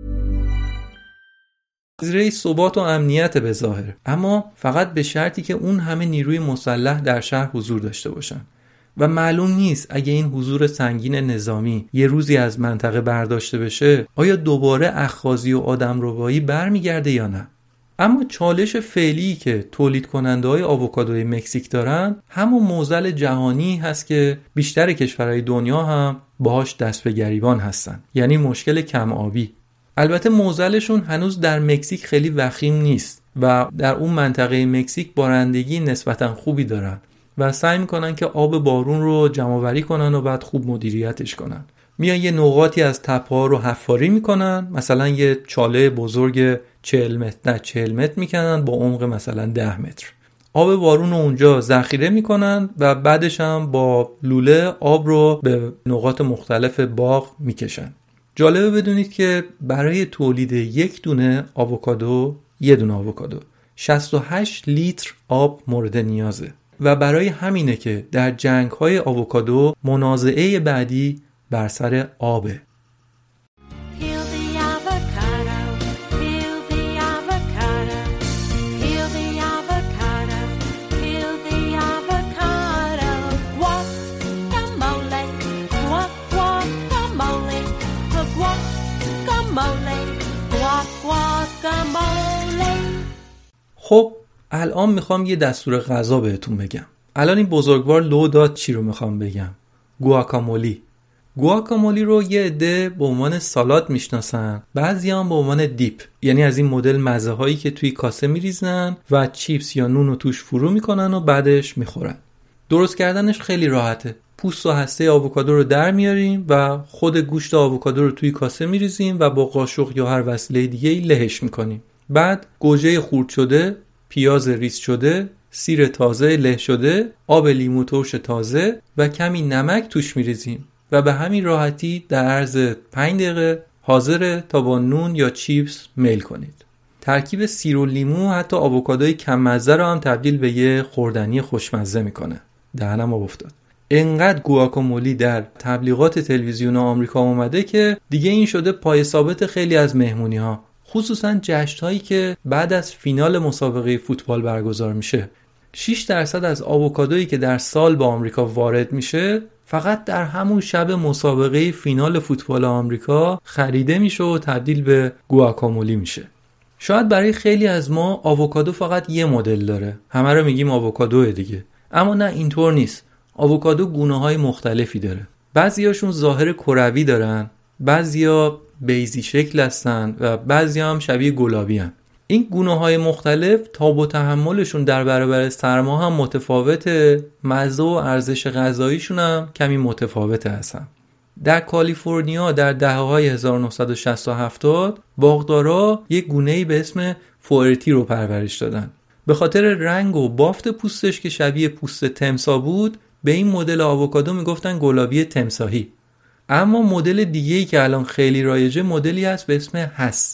E: زیره ثبات و امنیت به ظاهر، اما فقط به شرطی که اون همه نیروی مسلح در شهر حضور داشته باشن. و معلوم نیست اگه این حضور سنگین نظامی یه روزی از منطقه برداشته بشه آیا دوباره اخاذی و آدمربایی برمیگرده یا نه. اما چالش فعلی که تولید کننده های آووکادوی مکزیک دارن همون معضل جهانی هست که بیشتر کشورهای دنیا هم باهاش دست به گریبان هستن، یعنی مشکل کم آبی. البته معضلشون هنوز در مکزیک خیلی وخیم نیست و در اون منطقه مکزیک بارندگی نسبتا خوبی دارن و سعی میکنن که آب بارون رو جمع‌آوری کنن و بعد خوب مدیریتش کنن. میان یه نقاطی از تپه‌ها رو حفاری میکنن، مثلا یه چاله بزرگ چهل متر نه چهل متر میکنن با عمق مثلا ده متر. آب بارون رو اونجا ذخیره میکنن و بعدش هم با لوله آب رو به نقاط مختلف باغ میکشن. جالبه بدونید که برای تولید یک دونه آووکادو، یه دونه آووکادو شصت و هشت لیتر آب مورد نیازه و برای همینه که در جنگ‌های آووکادو منازعه بعدی بر سر آبه. خب الان میخوام یه دستور غذا بهتون بگم. الان این بزرگوار لو داد چی رو میخوام بگم. گواکامولی. گواکامولی رو یه عده به عنوان سالاد میشناسن، بعضی هم به عنوان دیپ، یعنی از این مدل مزه هایی که توی کاسه میریزن و چیپس یا نون رو توش فرو میکنن و بعدش میخورن. درست کردنش خیلی راحته. پوست و هسته آووکادو رو در میاریم و خود گوشت آووکادو رو توی کاسه میریزیم و با قاشق یا هر وسیله دیگه‌ای لهش میکنیم. بعد گوجه خورد شده، پیاز ریز شده، سیر تازه له شده، آب لیمو ترش تازه و کمی نمک توش میریزیم و به همین راحتی در عرض پنج دقیقه حاضره تا با نون یا چیپس میل کنید. ترکیب سیر و لیمو حتی آووکادوی کم مزه رو هم تبدیل به یه خوردنی خوشمزه میکنه. دهنم آب افتاد. انقدر گواکامولی در تبلیغات تلویزیون آمریکا اومده که دیگه این شده پای ثابت خیلی از مهمونی‌ها، خصوصا جشن‌هایی که بعد از فینال مسابقه فوتبال برگزار میشه. شش درصد از آووکادویی که در سال به آمریکا وارد میشه فقط در همون شب مسابقه فینال فوتبال آمریکا خریده میشه و تبدیل به گواکامولی میشه. شاید برای خیلی از ما آووکادو فقط یه مدل داره، همه رو میگیم آووکادو دیگه، اما نه، اینطور نیست. آووکادو گونه‌های مختلفی داره. بعضیاشون ظاهر کروی دارن، بعضیا بیضی شکل هستن و بعضیا هم شبیه گلابی هستن. این گونه‌های مختلف تاب و تحملشون در برابر سرما هم متفاوته، مزه و ارزش غذاییشون هم کمی متفاوته هستن. در کالیفرنیا در دهه‌های هزار و نهصد و شصت و هفتاد باغدارا یک گونه‌ای به اسم فورتی رو پرورش دادن. به خاطر رنگ و بافت پوستش که شبیه پوست تمساح بود، به این مدل آووکادو میگفتن گلابی تمساحی. اما مدل دیگه‌ای که الان خیلی رایجه مدلی هست به اسم هس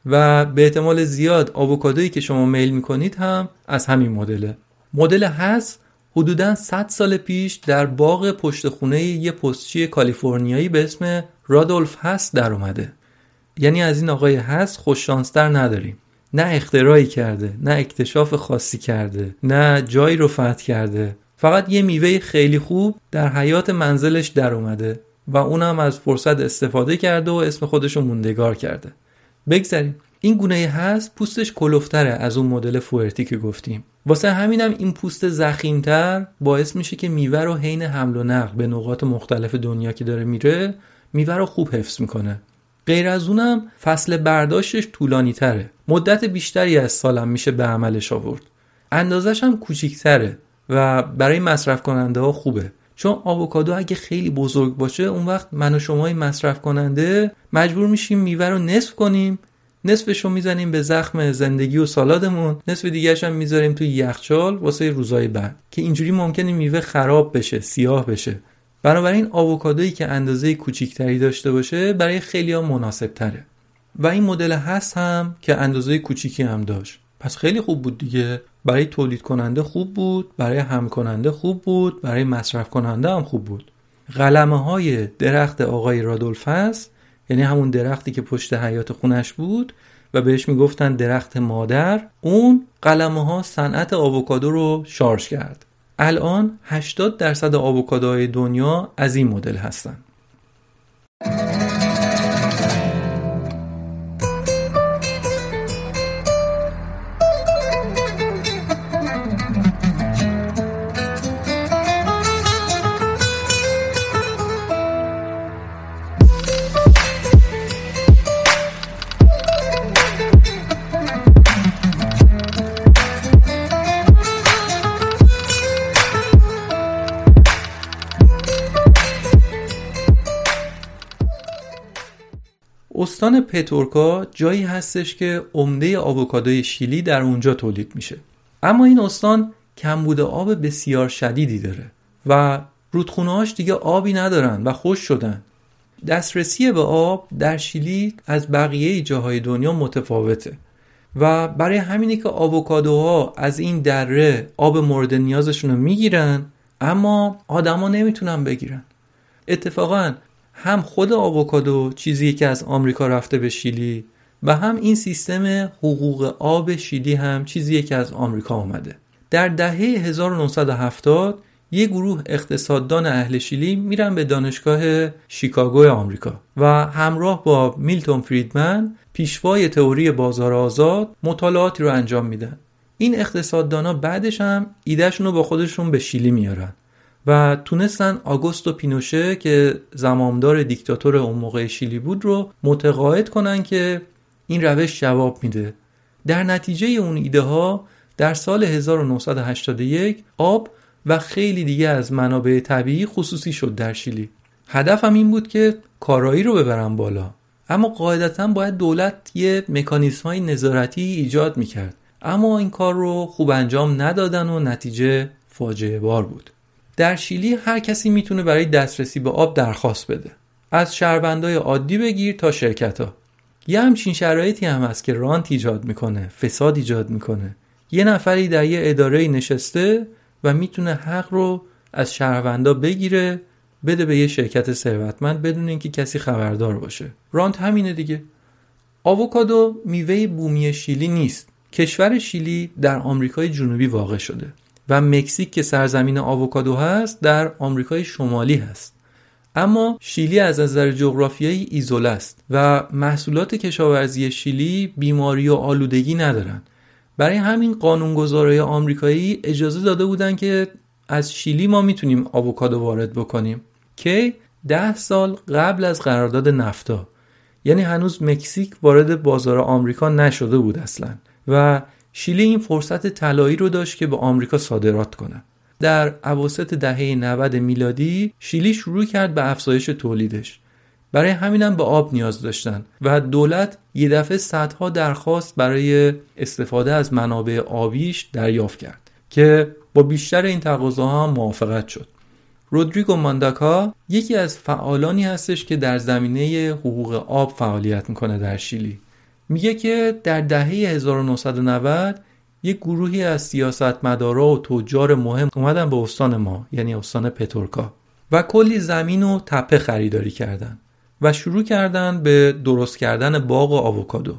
E: و به احتمال زیاد آووکادویی که شما میل میکنید هم از همین مدله. مدل هس حدوداً صد سال پیش در باغ پشت خونه یه پستچی کالیفرنیایی به اسم رادولف هس در اومده. یعنی از این آقای هس خوششانستر نداریم. نه اختراعی کرده، نه اکتشاف خاصی کرده، نه جایی رو فتح کرده. فقط یه میوه خیلی خوب در حیات منزلش در اومده و اونم از فرصت استفاده کرده و اسم خودشو موندگار کرده. بگذاریم. این گونه هست پوستش کلوفتره از اون مدل فورتی که گفتیم. واسه همینم این پوست ضخیم‌تر باعث میشه که میوه رو حین حمل و نقل به نقاط مختلف دنیا که داره میره، میوه رو خوب حفظ میکنه. غیر از اونم فصل برداشتش طولانی تره. مدت بیشتری از سالم میشه به عملش آورد. اندازش هم کوچیک‌تره و برای مصرف کننده ها خوبه. چون آووکادو اگه خیلی بزرگ باشه، اون وقت من و شمای مصرف کننده مجبور میشیم میوه رو نصف کنیم، نصفش رو میزنیم به زخم زندگی و سالادمون، نصف دیگه‌اش هم میذاریم توی یخچال واسه روزای بعد که اینجوری ممکنه میوه خراب بشه، سیاه بشه. بنابراین آووکادویی که اندازه کوچیکتری داشته باشه برای خیلی‌ها مناسب تره. و این مدل هست هم که اندازه کوچیکی هم داشت. پس خیلی خوب بود دیگه. برای تولید کننده خوب بود، برای هم کننده خوب بود، برای مصرف کننده هم خوب بود. قلمه های درخت آقای رادولف هست، یعنی همون درختی که پشت حیاط خونش بود و بهش میگفتن درخت مادر، اون قلمه ها صنعت آووکادو رو شارژ کرد. الان هشتاد درصد آووکادوهای دنیا از این مدل هستن. استان پتورکا جایی هستش که عمده آووکادوی شیلی در اونجا تولید میشه. اما این استان کمبود آب بسیار شدیدی داره و رودخونه‌هاش دیگه آبی ندارن و خشک شدن. دسترسی به آب در شیلی از بقیه جاهای دنیا متفاوته و برای همینه که آووکادوها از این دره آب مورد نیازشون رو میگیرن، اما آدما نمیتونن بگیرن. اتفاقاً هم خود آووکادو چیزیه که از آمریکا رفته به شیلی و هم این سیستم حقوق آب شیلی هم چیزیه که از آمریکا آمده. در دهه هزار و نهصد و هفتاد یک گروه اقتصاددان اهل شیلی میرن به دانشگاه شیکاگو آمریکا و همراه با میلتون فریدمن، پیشوای تئوری بازار آزاد، مطالعاتی رو انجام میدن. این اقتصاددانا بعدش هم ایدهشون رو با خودشون به شیلی میارن و تونستن آگوستو پینوشه که زمامدار دیکتاتور اون موقع شیلی بود رو متقاعد کنن که این روش جواب میده. در نتیجه اون ایده ها در سال هزار و نهصد و هشتاد و یک آب و خیلی دیگه از منابع طبیعی خصوصی شد در شیلی. هدفم این بود که کارایی رو ببرم بالا، اما قاعدتاً باید دولت یه مکانیزم‌های نظارتی ایجاد می‌کرد، اما این کار رو خوب انجام ندادن و نتیجه فاجعه بار بود. در شیلی هر کسی میتونه برای دسترسی به آب درخواست بده، از شهروندای عادی بگیر تا شرکت‌ها. یه همچین شرایطی هم هست که رانت ایجاد میکنه، فساد ایجاد میکنه. یه نفری در یه اداره‌ای نشسته و میتونه حق رو از شهروندا بگیره بده به یه شرکت ثروتمند بدون اینکه کسی خبردار باشه. رانت همینه دیگه. آووکادو میوه بومی شیلی نیست. کشور شیلی در آمریکای جنوبی واقع شده و مکزیک که سرزمین آووکادو هست در آمریکای شمالی هست. اما شیلی از نظر جغرافیایی ایزوله است و محصولات کشاورزی شیلی بیماری و آلودگی ندارن. برای همین قانونگذارای آمریکایی اجازه داده بودن که از شیلی ما میتونیم آووکادو وارد بکنیم که ده سال قبل از قرارداد نفتا، یعنی هنوز مکزیک وارد بازار آمریکا نشده بود اصلا و شیلی این فرصت طلایی رو داشت که به آمریکا صادرات کنه. در اواسط دهه نود میلادی شیلی شروع کرد به افزایش تولیدش. برای همینم به آب نیاز داشتن و دولت یه دفعه صدها درخواست برای استفاده از منابع آبیش دریافت کرد که با بیشتر این تقاضاها هم موافقت شد. رودریگو مانداکا یکی از فعالانی هستش که در زمینه حقوق آب فعالیت میکنه در شیلی. میگه که در دهه هزار و نهصد و نود یک گروهی از سیاستمدارا و تجار مهم اومدن به استان ما، یعنی استان پتورکا، و کلی زمین و تپه خریداری کردن و شروع کردن به درست کردن باغ و آووکادو.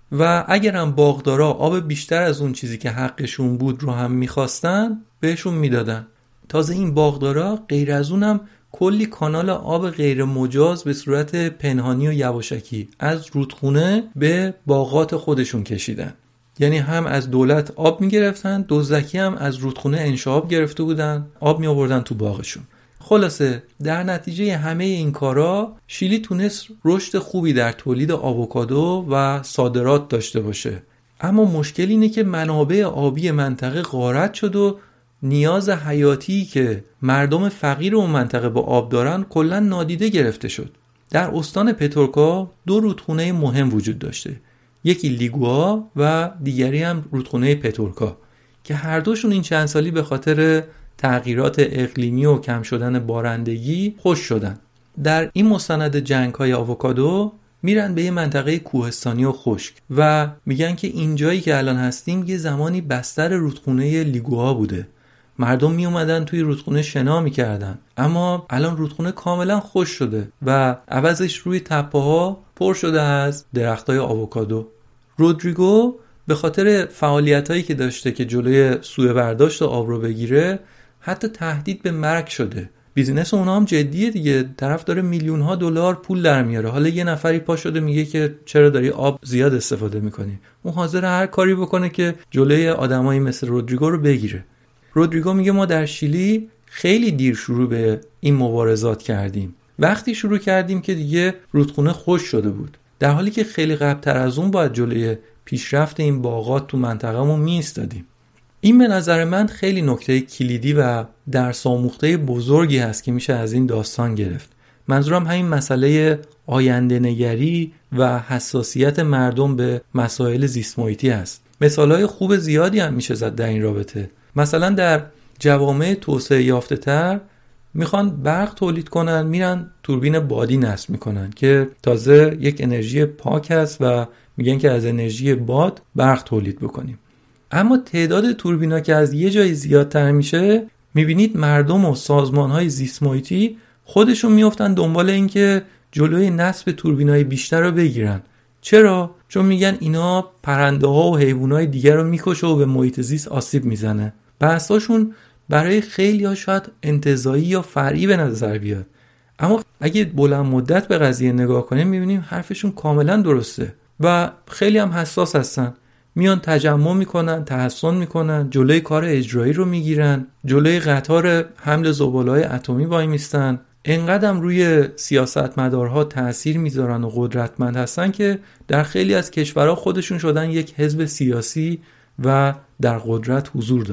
E: و اگرم باغدارا آب بیشتر از اون چیزی که حقشون بود رو هم میخواستن بهشون میدادن. تازه این باغدارا غیر از اونم کلی کانال آب غیر مجاز به صورت پنهانی و یواشکی از رودخونه به باغات خودشون کشیدن. یعنی هم از دولت آب میگرفتن، دزدکی هم از رودخونه انشعاب گرفته بودن، آب می آوردن تو باغشون. خلاصه در نتیجه همه این کارا شیلی تونست رشد خوبی در تولید آووکادو و صادرات داشته باشه. اما مشکل اینه که منابع آبی منطقه غارت شد و نیاز حیاتی که مردم فقیر اون منطقه با آب دارن کلا نادیده گرفته شد. در استان پتورکا دو رودخونه مهم وجود داشته، یکی لیگوا و دیگری هم رودخونه پتورکا که هر دوشون این چند سالی به خاطر تغییرات اقلیمی و کم شدن بارندگی خشک شدن. در این مستند جنگ‌های آووکادو میرن به یه منطقه کوهستانی و خشک و میگن که اینجایی که الان هستیم یه زمانی بستر رودخونه لیگوا بوده. مردم می اومدن توی رودخونه شنا میکردن، اما الان رودخونه کاملا خشک شده و عوضش روی تپه ها پر شده از درختای آووکادو. رودریگو به خاطر فعالیتایی که داشته که جلوی سوء برداشت آب رو بگیره حتی تهدید به مرگ شده. بیزینس اونا هم جدیه دیگه، طرف داره میلیون ها دلار پول در میاره، حالا یه نفری پا شده میگه که چرا داری آب زیاد استفاده میکنی. اون حاضر هر کاری بکنه که جلوی آدمایی مثل رودریگو رو بگیره. رودریگو میگه ما در شیلی خیلی دیر شروع به این مبارزات کردیم. وقتی شروع کردیم که دیگه رودخونه خشک شده بود، در حالی که خیلی قبل‌تر از اون باید جلوی پیشرفت این باغات تو منطقه‌مون می‌ایستادیم. این به نظر من خیلی نکته کلیدی و درس آموخته بزرگی هست که میشه از این داستان گرفت. منظورم همین مسئله آینده نگری و حساسیت مردم به مسائل زیست محیطی هست. مثالای خوب زیادی هم میشه زد در این رابطه. مثلا در جوامع توسعه یافته تر میخوان برق تولید کنن، میرن توربین بادی نصب میکنن که تازه یک انرژی پاک هست و میگن که از انرژی باد برق تولید بکنیم. اما تعداد توربینا که از یه جای زیادتر میشه، میبینید مردم و سازمانهای زیست محیطی خودشون میافتن دنبال این که جلوی نصب توربینای بیشتر رو بگیرن. چرا؟ چون میگن اینا پرنده ها و حیوانات دیگر رو میکشه و به محیط زیست آسیب میزنه. بحثاشون برای خیلی ها شاید انتزاعی یا فرعی به نظر بیاد، اما اگه بلند مدت به قضیه نگاه کنیم میبینیم حرفشون کاملا درسته و خیلی هم حساس هستن. میان تجمع میکنن، تحصن میکنن، جلوی کار اجرایی رو میگیرن، جلوی قطار حمل زباله‌های اتمی وای میستن. انقدرم روی سیاستمدارها تأثیر میذارن و قدرتمند هستن که در خیلی از کشورها خودشون شدن یک حزب سیاسی و در قدرت حضور دارن.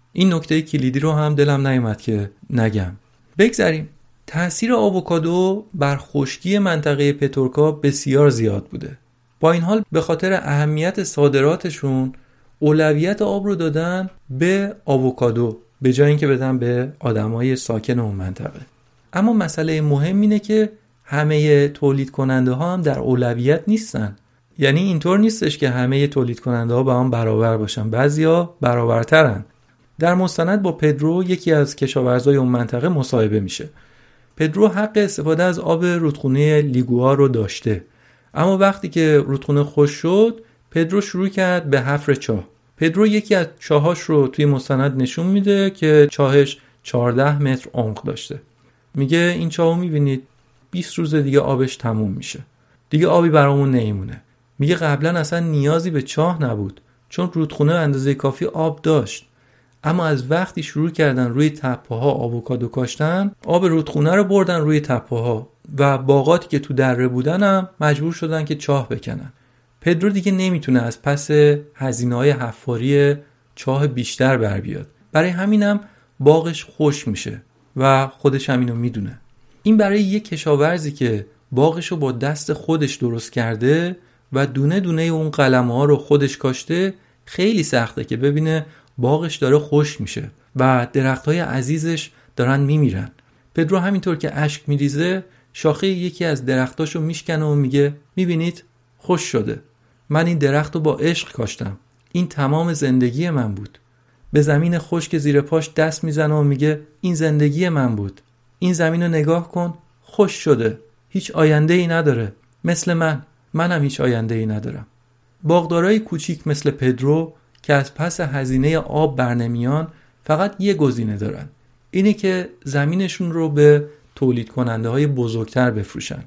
E: این نکته کلیدی رو هم دلم نیامد که نگم. بگذریم. تأثیر آووکادو بر خشکی منطقه پتورکا بسیار زیاد بوده. با این حال به خاطر اهمیت صادراتشون اولویت آب رو دادن به آووکادو به جای اینکه بدن به آدمای ساکن اون منطقه. اما مسئله مهم اینه که همه تولید کننده ها هم در اولویت نیستن. یعنی اینطور نیستش که همه تولید کننده ها با هم برابر باشن، بعضیا برابرترن. در مستند با پدرو، یکی از کشاورزای اون منطقه، مصاحبه میشه. پدرو حق استفاده از آب رودخونه لیگوا رو داشته، اما وقتی که رودخونه خشک شد پدرو شروع کرد به حفر چاه. پدرو یکی از چاهاش رو توی مستند نشون میده که چاهش چهارده متر عمق داشته. میگه این چاهو میبینید بیست روز دیگه آبش تموم میشه، دیگه آبی برامون نمیمونه. میگه قبلا اصلا نیازی به چاه نبود چون رودخونه اندازه کافی آب داشت، اما از وقتی شروع کردن روی تپه‌ها آووکادو کاشتن، آب رودخونه رو بردن روی تپه‌ها و باغاتی که تو دره بودن هم مجبور شدن که چاه بکنن. پدرو دیگه نمیتونه از پس هزینه‌های حفاری چاه بیشتر بر بیاد، برای همینم باغش خشک میشه و خودش هم اینو میدونه. این برای یک کشاورزی که باغشو با دست خودش درست کرده و دونه دونه اون قلم‌ها رو خودش کاشته خیلی سخته که ببینه باغش داره خشک میشه و درختای عزیزش دارن میمیرن. پدرو همینطور که اشک میریزه شاخه یکی از درختاشو میشکنه و میگه میبینید خشک شده. من این درختو با عشق کاشتم. این تمام زندگی من بود. به زمین خشک زیر پاش دست میزنه و میگه این زندگی من بود. این زمینو نگاه کن، خشک شده. هیچ آینده ای نداره. مثل من. منم هیچ آینده ای ندارم. باغدارای کوچیک مثل پدرو که از پس هزینه آب برنمیان فقط یه گزینه دارن. اینه که زمینشون رو به تولید کننده های بزرگتر بفروشن.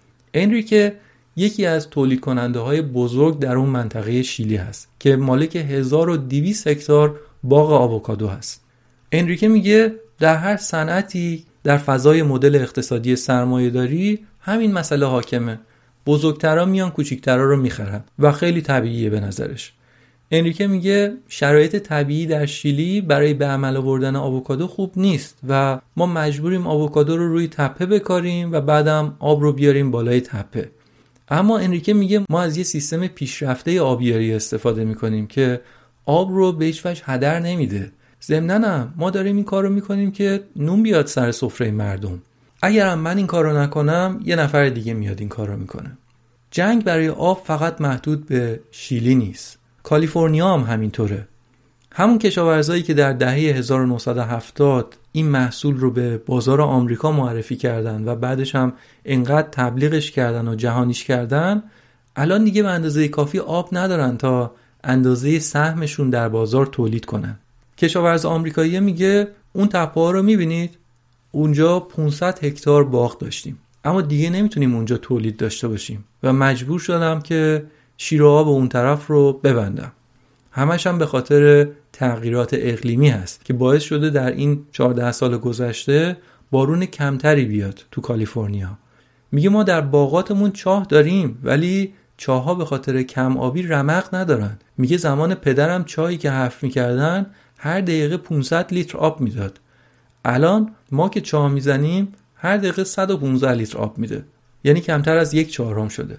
E: انریکه یکی از تولید کننده های بزرگ در اون منطقه شیلی هست که مالک هزار و دویست هکتار باغ آووکادو هست. انریکه میگه در هر صنعتی در فضای مدل اقتصادی سرمایه‌داری همین مسئله حاکمه. بزرگترا میان کوچیکترا رو میخرن و خیلی طبیعیه به نظرش. انریکه میگه شرایط طبیعی در شیلی برای به عمل آوردن آووکادو خوب نیست و ما مجبوریم آووکادو رو روی تپه بکاریم و بعدم آب رو بیاریم بالای تپه. اما انریکه میگه ما از یه سیستم پیشرفته آبیاری استفاده میکنیم که آب رو به هیچ وجه هدر نمیده. ضمناً ما داریم این کار رو میکنیم که نون بیاد سر سفره مردم. اگرم من این کار رو نکنم یه نفر دیگه میاد این کار رو میکنه. جنگ برای آب فقط محدود به شیلی نیست. کالیفرنیا هم همینطوره. همون کشاورزایی که در دهه هزار و نهصد و هفتاد این محصول رو به بازار آمریکا معرفی کردن و بعدش هم انقدر تبلیغش کردن و جهانیش کردن، الان دیگه به اندازه کافی آب ندارن تا اندازه سهمشون در بازار تولید کنن. کشاورز آمریکایی میگه اون تپه‌ها رو میبینید؟ اونجا پانصد هکتار باغ داشتیم، اما دیگه نمیتونیم اونجا تولید داشته باشیم و مجبور شدم که شیر آب اون طرف رو ببندم. همش هم به خاطر تغییرات اقلیمی هست که باعث شده در این چهارده سال گذشته بارون کمتری بیاد تو کالیفرنیا. میگه ما در باغاتمون چاه داریم ولی چاه‌ها به خاطر کم آبی رمق ندارن. میگه زمان پدرم چاهی که حفر میکردن هر دقیقه پانصد لیتر آب میداد. الان ما که چاه میزنیم هر دقیقه صد و پانزده لیتر آب میده. یعنی کمتر از یک چهارم شده.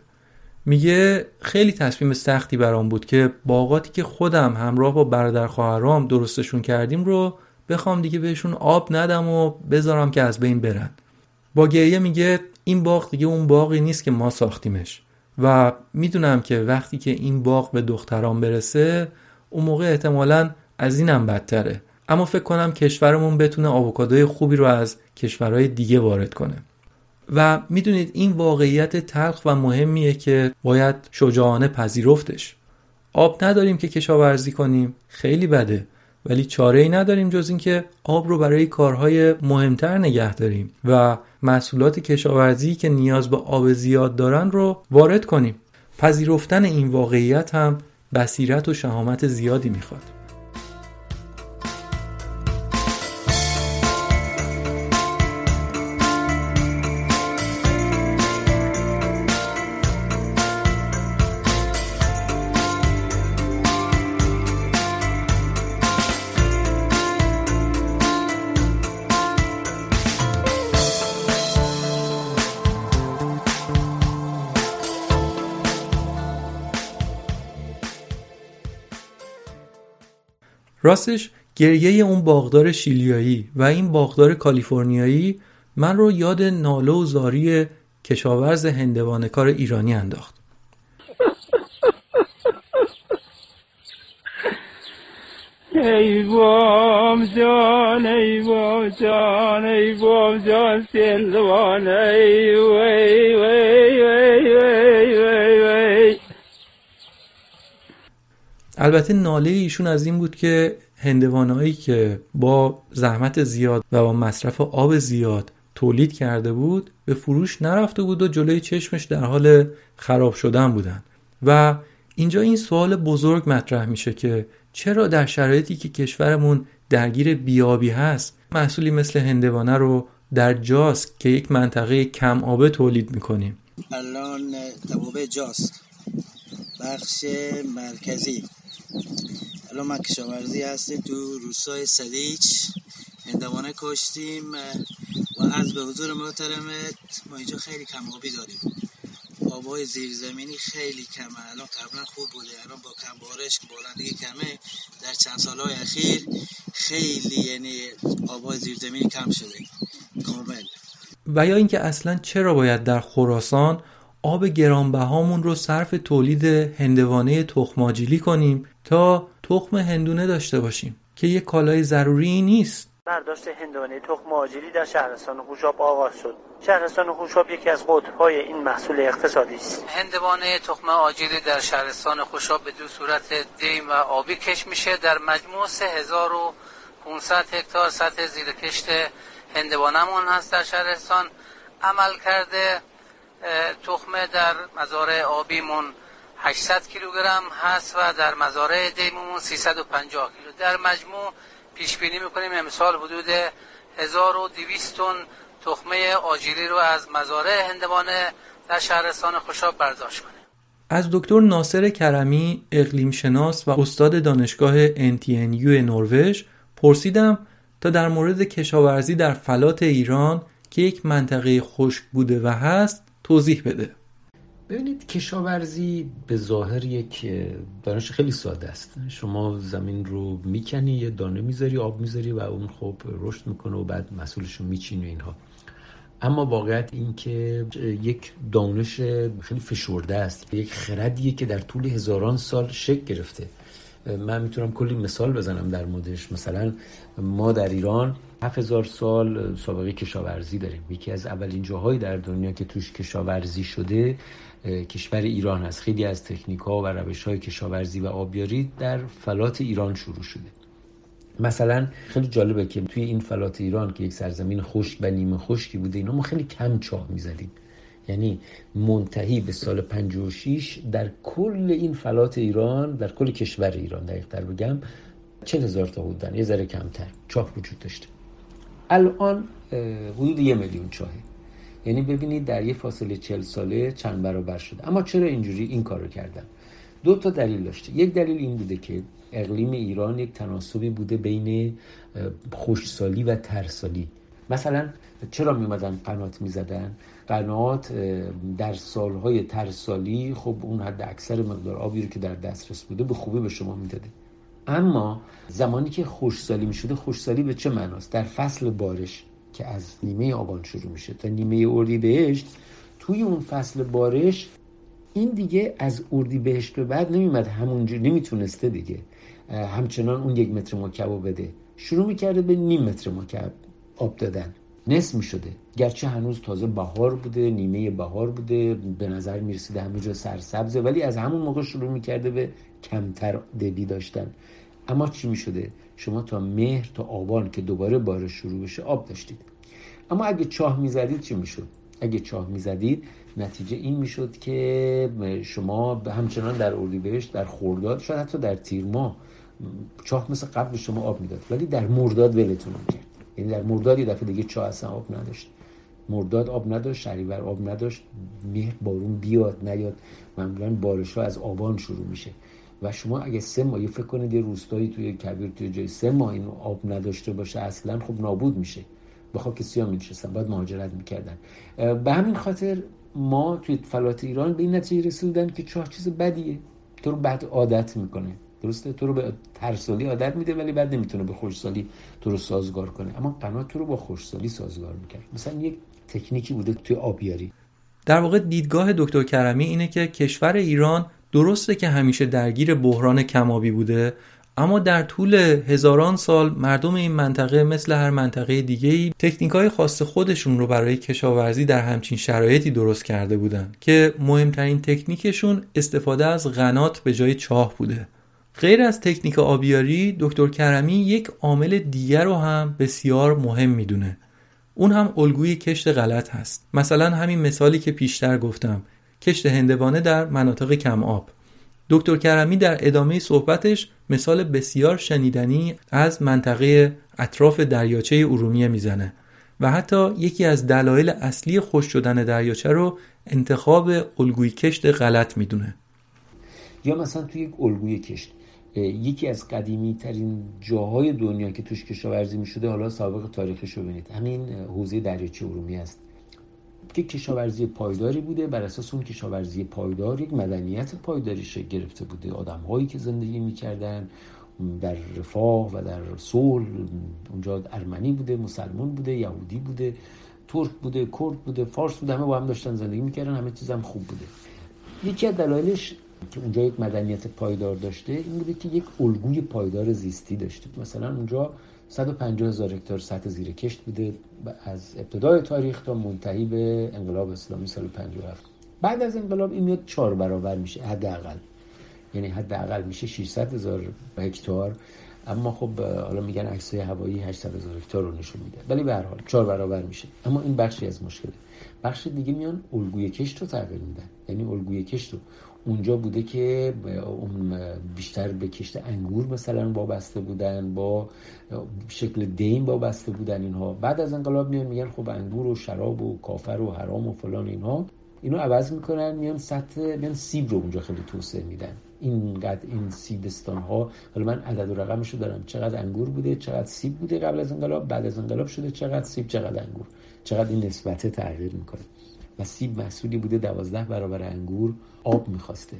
E: میگه خیلی تصمیم سختی برام بود که باغاتی که خودم همراه با برادر خواهرام درستشون کردیم رو بخوام دیگه بهشون آب ندم و بذارم که از بین برن. با گریه میگه این باغ دیگه اون باغی نیست که ما ساختیمش و میدونم که وقتی که این باغ به دخترام برسه اون موقع احتمالاً از اینم بدتره، اما فکر کنم کشورمون بتونه آووکادوی خوبی رو از کشورهای دیگه وارد کنه. و میدونید این واقعیت تلخ و مهمیه که باید شجاعانه پذیرفتش. آب نداریم که کشاورزی کنیم، خیلی بده، ولی چاره‌ای نداریم جز این که آب رو برای کارهای مهمتر نگه داریم و محصولات کشاورزی که نیاز به آب زیاد دارن رو وارد کنیم. پذیرفتن این واقعیت هم بصیرت و شهامت زیادی میخواد. راستش گریه اون باغدار شیلیایی و این باغدار کالیفرنیایی من رو یاد ناله و زاری کشاورز هندوانه‌کار ایرانی انداخت.
H: ای بام جان ای بام جان ای بام جان سلوان ای وی وی وی وی وی وی.
E: البته ناله ایشون از این بود که هندوانه‌ای که با زحمت زیاد و با مصرف آب زیاد تولید کرده بود به فروش نرفته بود و جلوی چشمش در حال خراب شدن بودن. و اینجا این سوال بزرگ مطرح میشه که چرا در شرایطی که کشورمون درگیر بیابی هست محصولی مثل هندوانه رو در جاس که یک منطقه کم آبه تولید میکنیم؟
I: الان توابع جاست بخش مرکزی. الان ما کشاورزی هستیم تو روستای سلیج، هندوانه کاشتیم و از به حضور محترمت ما اینجا خیلی کم آبی داریم. آبای زیرزمینی خیلی کمه. الان قبلا خوب بوده، الان با کم بارش که بارندگی کمه در چند سالهای اخیر خیلی یعنی آبای زیرزمینی کم شده کامل.
E: و یا اینکه اصلا چرا باید در خراسان آب گرانبهامون رو صرف تولید هندوانه تخم‌آجیلی کنیم تا تخم هندونه داشته باشیم که یک کالای ضروری نیست.
J: برداشت هندوانه تخم‌آجیلی در شهرستان خوشاب آغاز شد. شهرستان خوشاب یکی از قطب‌های این محصول اقتصادی است.
K: هندوانه تخم‌آجیلی در شهرستان خوشاب به دو صورت دیم و آبی کش میشه. در مجموع سه هزار و پانصد هکتار سطح زیر کشت هندوانه‌مون هست در شهرستان. عمل کرده تخم در مزارع آبیمون هشتصد کیلوگرم هست و در مزارع دیممون سیصد و پنجاه کیلو. در مجموع پیش بینی میکنیم امسال حدود هزار و دویست تن تخمه آجیلی رو از مزارع هندوانه در شهرستان خوشاب برداشت کنیم.
E: از دکتر ناصر کرمی، اقلیم شناس و استاد دانشگاه ان تی ان یو نروژ پرسیدم تا در مورد کشاورزی در فلات ایران که یک منطقه خشک بوده و هست توضیح بده.
L: ببینید کشاورزی به ظاهر یک دانش خیلی ساده است. شما زمین رو میکنی، یه دانه میذاری، آب میذاری و اون خب رشد میکنه و بعد محصولش رو میچینی و اینها. اما واقعیت این که یک دانش خیلی فشرده است، یک خردیه که در طول هزاران سال شکل گرفته. من میتونم کلی مثال بزنم در موردش. مثلا ما در ایران هفت هزار سال سابقه کشاورزی داریم. یکی از اولین جاهای در دنیا که توش کشاورزی شده کشور ایران هست. خیلی از تکنیک‌ها و روش‌های کشاورزی و آبیاری در فلات ایران شروع شده. مثلا خیلی جالبه که توی این فلات ایران که یک سرزمین خشک و نیمه خشکی بوده، اینا ما خیلی کم چاه می‌زدیم. یعنی منتهی به سال پنجاه و شش در کل این فلات ایران، در کل کشور ایران دقیق‌تر بگم، چهل هزار تا بودن، یه ذره کمتر چاه وجود داشته. الان حدود یه میلیون چاهه. یعنی ببینید در یه فاصله چهل ساله چند برابر شده. اما چرا اینجوری این کارو کردن؟ دو تا دلیل داشته. یک دلیل این بوده که اقلیم ایران یک تناسبی بوده بین خشکسالی و ترسالی. مثلا چرا می اومدن قنات می زدن؟ قنات در سالهای ترسالی خب اون حد اکثر مقدار آبی رو که در دسترس بوده به خوبی به شما می داده. اما زمانی که خشکسالی می شده، خشکسالی به چه معناست؟ در فصل بارش که از نیمه آبان شروع میشه تا نیمه اردیبهشت، توی اون فصل بارش این دیگه از اردیبهشت به بعد نمیمد، همونجوری نمیتونسته دیگه همچنان اون یک متر مکعب بده، شروع میکرده به نیم متر مکعب آب دادن، نصف میشده. گرچه هنوز تازه بهار بوده، نیمه بهار بوده، به نظر میرسیده همه جا سرسبزه، ولی از همون موقع شروع میکرده به کمتر دبی داشتن. اما چی میشده؟ شما تا مهر تا آبان که دوباره بارش شروع بشه آب داشتید. اما اگه چاه میزدید چی میشد؟ اگه چاه میزدید نتیجه این میشد که شما همچنان در اردیبهشت، در خرداد، شاید حتی در تیر ماه چاه مثل قبل شما آب میداد، ولی در مرداد ولتون میکرد. یعنی در مرداد یه دفعه دیگه چاه اصلا آب نداشت. مرداد آب نداشت، شهریور آب نداشت، مهر بارون بیاد نیاد، معمولا بارش‌ها از آبان شروع میشه. و شما اگه سه ماه فکر کنید یه روستایی توی کبیر توی جای سه ماه این آب نداشته باشه اصلا خب نابود میشه. به خاک سیاه می‌نشستن، باید مهاجرت می‌کردن. به همین خاطر ما توی فلات ایران به این نتیجه رسیدن که چاه چیز بدیه، تو رو بعد عادت میکنه، درسته؟ تو رو به ترسالی عادت میده ولی بعد نمیتونه به خشکسالی تو رو سازگار کنه، اما قنات تو رو با خشکسالی سازگار میکرد. مثلا یک تکنیکی بوده توی آبیاری.
E: در واقع دیدگاه دکتر کرمی اینه که کشور ایران درسته که همیشه درگیر بحران کم‌آبی بوده، اما در طول هزاران سال مردم این منطقه مثل هر منطقه دیگه‌ای تکنیک‌های خاص خودشون رو برای کشاورزی در همچین شرایطی درست کرده بودن که مهمترین تکنیکشون استفاده از قنات به جای چاه بوده. غیر از تکنیک آبیاری، دکتر کرمی یک عامل دیگر رو هم بسیار مهم میدونه. اون هم الگوی کشت غلط هست. مثلا همین مثالی که پیشتر گفتم، کشت هندوانه در مناطق کم آب. دکتر کرمی در ادامه صحبتش مثال بسیار شنیدنی از منطقه اطراف دریاچه ارومیه میزنه و حتی یکی از دلایل اصلی خشک شدن دریاچه رو انتخاب الگوی کشت غلط میدونه.
L: یا مثلا توی یک الگوی کشت یکی از قدیمی ترین جاهای دنیا که توش کشاورزی میشده، حالا سابق تاریخش رو ببینید، همین حوزه دریاچه ارومیه است که کشاورزی پایداری بوده. بر اساس اون کشاورزی پایدار یک مدنیت پایداری شکل گرفته بوده. آدم‌هایی که زندگی می‌کردن در رفاه و در صلح، اونجا ارمنی بوده، مسلمان بوده، یهودی بوده، ترک بوده، کرد بوده، فارس بوده، همه با هم داشتن زندگی می‌کردن، همه چیز هم خوب بوده. یکی از دلایلش که اونجا یک مدنیت پایدار داشته این بوده که یک الگوی پایدار زیستی داشته. مثلا اونجا صد و پنجاه هزار هکتار سطح زیر کشت بوده از ابتدای تاریخ تا منتهی به انقلاب اسلامی سال پنجاه و هفت. بعد از انقلاب این میاد چهار برابر میشه حداقل، یعنی حداقل میشه ششصد هزار هکتار، اما خب حالا میگن عکسای هوایی هشتصد هزار هکتار رو نشون میده، ولی به هر حال چهار برابر میشه. اما این بخشی از مشکله. بخش دیگه میان الگوی کشت رو تغییر میدن. یعنی الگوی کشت رو اونجا بوده که اون بیشتر به کشت انگور مثلا وابسته بودن، با شکل دیم وابسته بودن اینها. بعد از انقلاب میان میگن خب انگور و شراب و کافر و حرام و فلان اینها، اینو عوض میکنن، میان سطح میان سیب رو اونجا خیلی توسعه میدن. اینقدر این سیبستان ها، حالا من عدد و رقمشو دارم، چقدر انگور بوده، چقدر سیب بوده قبل از انقلاب، بعد از انقلاب شده چقدر سیب چقدر انگور، چقدر این نسبت تغییر میکنه. و سیب محصولی بوده دوازده برابر انگور آب میخواسته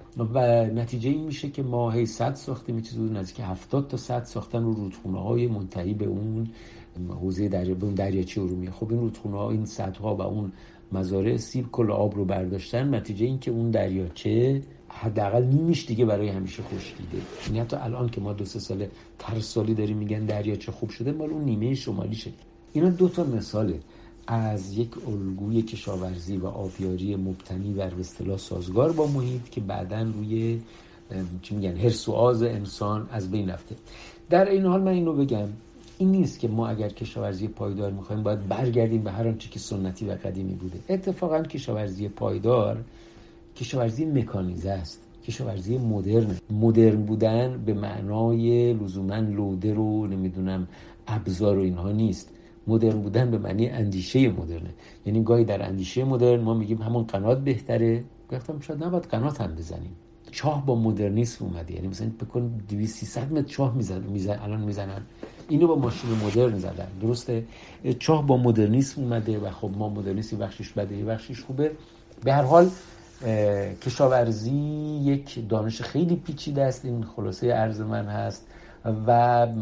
L: و نتیجه این میشه که ما هی صد ساختیم، یه چیز بود نزدیک هفتاد تا صد ساختن رو رودخونه های منتهی به اون حوزه دریا، به اون دریاچه ارومیه. خب این رودخونه ها، این سدها و اون مزارع سیب کل آب رو برداشتن، نتیجه این که اون دریاچه حداقل نیمش دیگه برای همیشه خشکیده. یعنی حتی الان که ما دو سه سال ترسالی داریم میگن دریاچه خوب شده، مال اون نیمه شمالی شد. اینا دو تا مثاله از یک الگوی کشاورزی و آبیاری مبتنی بر به اصطلاح سازگار با محیط که بعداً روی چی میگن حرص و آز انسان از بین رفته. در این حال من اینو بگم، این نیست که ما اگر کشاورزی پایدار میخوایم باید برگردیم به هر آنچه که سنتی و قدیمی بوده. اتفاقاً کشاورزی پایدار کشاورزی مکانیزه است، کشاورزی مدرن. مدرن بودن به معنای لزوماً لوده رو نمیدونم ابزار و اینها نیست. مدرن بودن به معنی اندیشه مدرنه. یعنی گاهی در اندیشه مدرن ما میگیم همون قنات بهتره، گفتم شاید نباید قنات هم بزنیم. چاه با مدرنیسم اومده، یعنی مثلا بکن دویست سیصد متر چاه میزنن میزنن الان میزنن، اینو با ماشین مدرن زدن. درسته چاه با مدرنیسم اومده و خب ما مدرنیسم بخشش بده بخشش خوبه. به هر حال کشاورزی یک دانش خیلی پیچیده است، این خلاصه عرض من هست و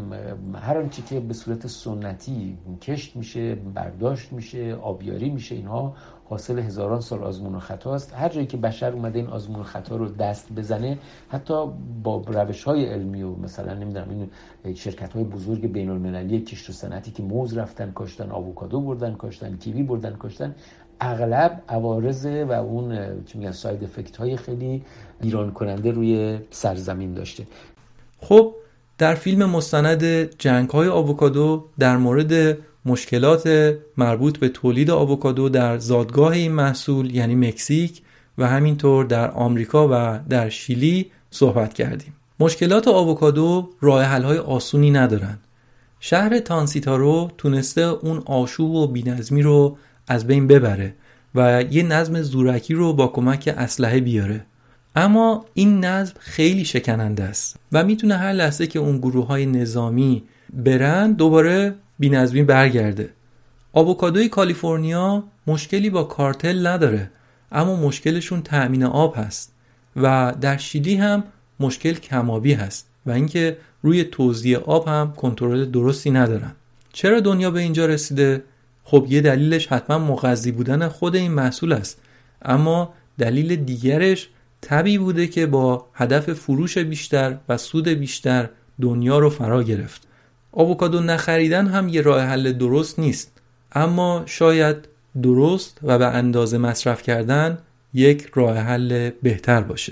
L: هر آنچه که به صورت سنتی کشت میشه، برداشت میشه، آبیاری میشه، اینها حاصل هزاران سال آزمون و خطا است. هر جایی که بشر اومده این آزمون و خطا رو دست بزنه، حتی با روش‌های علمی و مثلا نمیدونم این شرکت‌های بزرگ بین‌المللی کشت و صنعتی که موز رفتن کاشتن، آووکادو بردن کاشتن، کیوی بردن کاشتن، اغلب عوارض و اون چی میگن ساید افکت‌های خیلی ویران کننده روی سرزمین داشته.
E: خب در فیلم مستند جنگ‌های آووکادو در مورد مشکلات مربوط به تولید آووکادو در زادگاه این محصول یعنی مکزیک و همینطور در آمریکا و در شیلی صحبت کردیم. مشکلات آووکادو راه حل‌های آسونی ندارن. شهر تانسیتارو تونسته اون آشوب و بی‌نظمی رو از بین ببره و یه نظم زورکی رو با کمک اسلحه بیاره. اما این نظم خیلی شکننده است و میتونه هر لحظه که اون گروه‌های نظامی برن دوباره بی‌نظمی برگرده. آووکادوی کالیفرنیا مشکلی با کارتل نداره، اما مشکلشون تأمین آب هست و در شیلی هم مشکل کم‌آبی هست و اینکه روی توزیع آب هم کنترل درستی ندارن. چرا دنیا به اینجا رسیده؟ خب یه دلیلش حتما مغذی بودن خود این محصول است، اما دلیل دیگرش تبی بوده که با هدف فروش بیشتر و سود بیشتر دنیا رو فرا گرفت. آووکادو نخریدن هم یه راه حل درست نیست، اما شاید درست و به اندازه مصرف کردن یک راه حل بهتر باشه.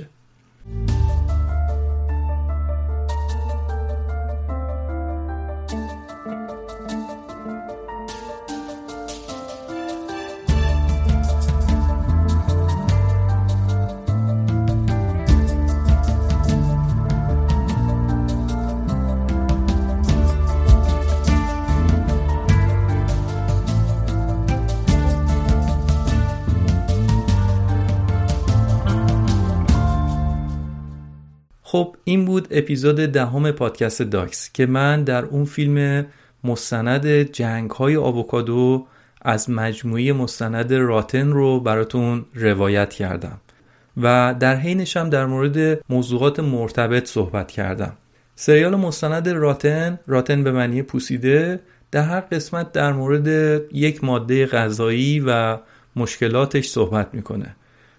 E: خب این بود اپیزود دهم پادکست داکس که من در اون فیلم مستند جنگ‌های آووکادو از مجموعه مستند راتن رو براتون روایت کردم و در حینش هم در مورد موضوعات مرتبط صحبت کردم. سریال مستند راتن، راتن به معنی پوسیده، در هر قسمت در مورد یک ماده غذایی و مشکلاتش صحبت میکنه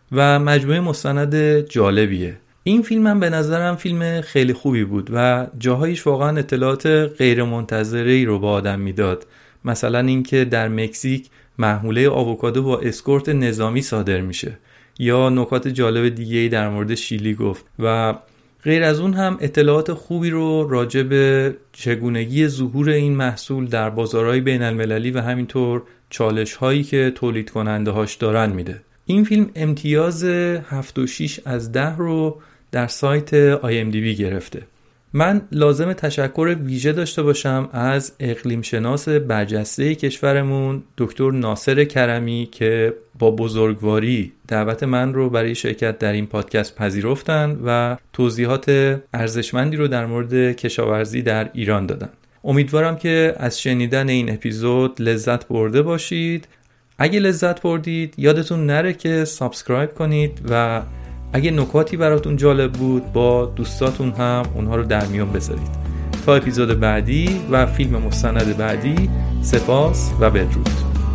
E: و مجموعه مستند جالبیه. این فیلم هم به نظرم فیلم خیلی خوبی بود و جاهایش واقعا اطلاعات غیر منتظره‌ای رو به آدم میداد. مثلا اینکه در مکزیک محموله آووکادو با اسکورت نظامی صادر میشه، یا نکات جالب دیگه‌ای در مورد شیلی گفت و غیر از اون هم اطلاعات خوبی رو راجع به چگونگی ظهور این محصول در بازارهای بین المللی و همینطور چالش هایی که تولید کننده هاش دارن میده. این فیلم امتیاز هفت و شش از ده رو در سایت آی ام دی بی گرفته. من لازم تشکر ویژه داشته باشم از اقلیم شناس برجسته کشورمون دکتر ناصر کرمی که با بزرگواری دعوت من رو برای شرکت در این پادکست پذیرفتن و توضیحات ارزشمندی رو در مورد کشاورزی در ایران دادن. امیدوارم که از شنیدن این اپیزود لذت برده باشید. اگه لذت بردید یادتون نره که سابسکرایب کنید و اگه نکاتی براتون جالب بود با دوستاتون هم اونها رو در میون بذارید. تا اپیزود بعدی و فیلم مستند بعدی، سپاس و بدرود.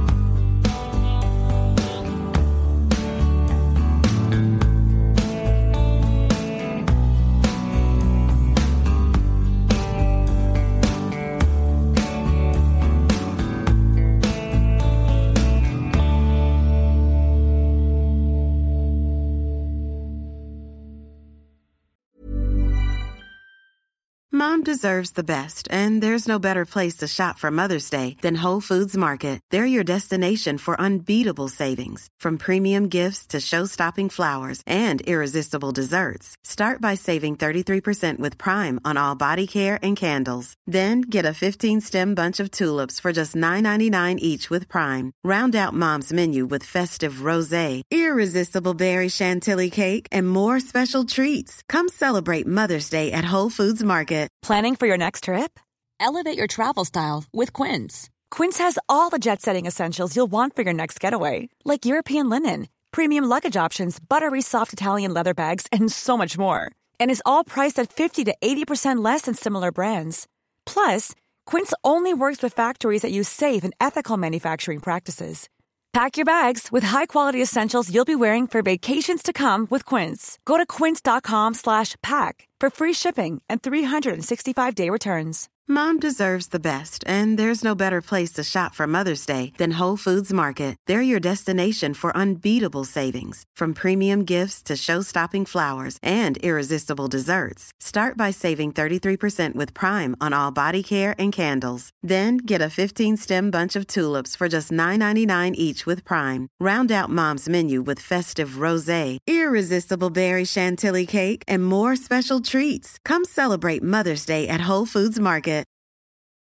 D: Mom deserves the best, and there's no better place to shop for Mother's Day than Whole Foods Market. They're your destination for unbeatable savings, from premium gifts to show-stopping flowers and irresistible desserts. Start by saving thirty-three percent with Prime on all body care and candles. Then get a fifteen-stem bunch of tulips for just nine ninety-nine each with Prime. Round out Mom's menu with festive rosé, irresistible berry chantilly cake, and more special treats. Come celebrate Mother's Day at Whole Foods Market.
M: Planning for your next trip? Elevate your travel style with Quince. Quince has all the jet-setting essentials you'll want for your next getaway, like European linen, premium luggage options, buttery soft Italian leather bags, and so much more. And is all priced at fifty to eighty percent less than similar brands. Plus, Quince only works with factories that use safe and ethical manufacturing practices. Pack your bags with high-quality essentials you'll be wearing for vacations to come with Quince. Go to quince.com slash pack for free shipping and three sixty-five day returns.
D: Mom deserves the best, and there's no better place to shop for Mother's Day than Whole Foods Market. They're your destination for unbeatable savings, from premium gifts to show-stopping flowers and irresistible desserts. Start by saving thirty-three percent with Prime on all body care and candles. Then get a fifteen-stem bunch of tulips for just nine ninety-nine each with Prime. Round out Mom's menu with festive rosé, irresistible berry chantilly cake, and more special treats. Come celebrate Mother's Day at Whole Foods Market.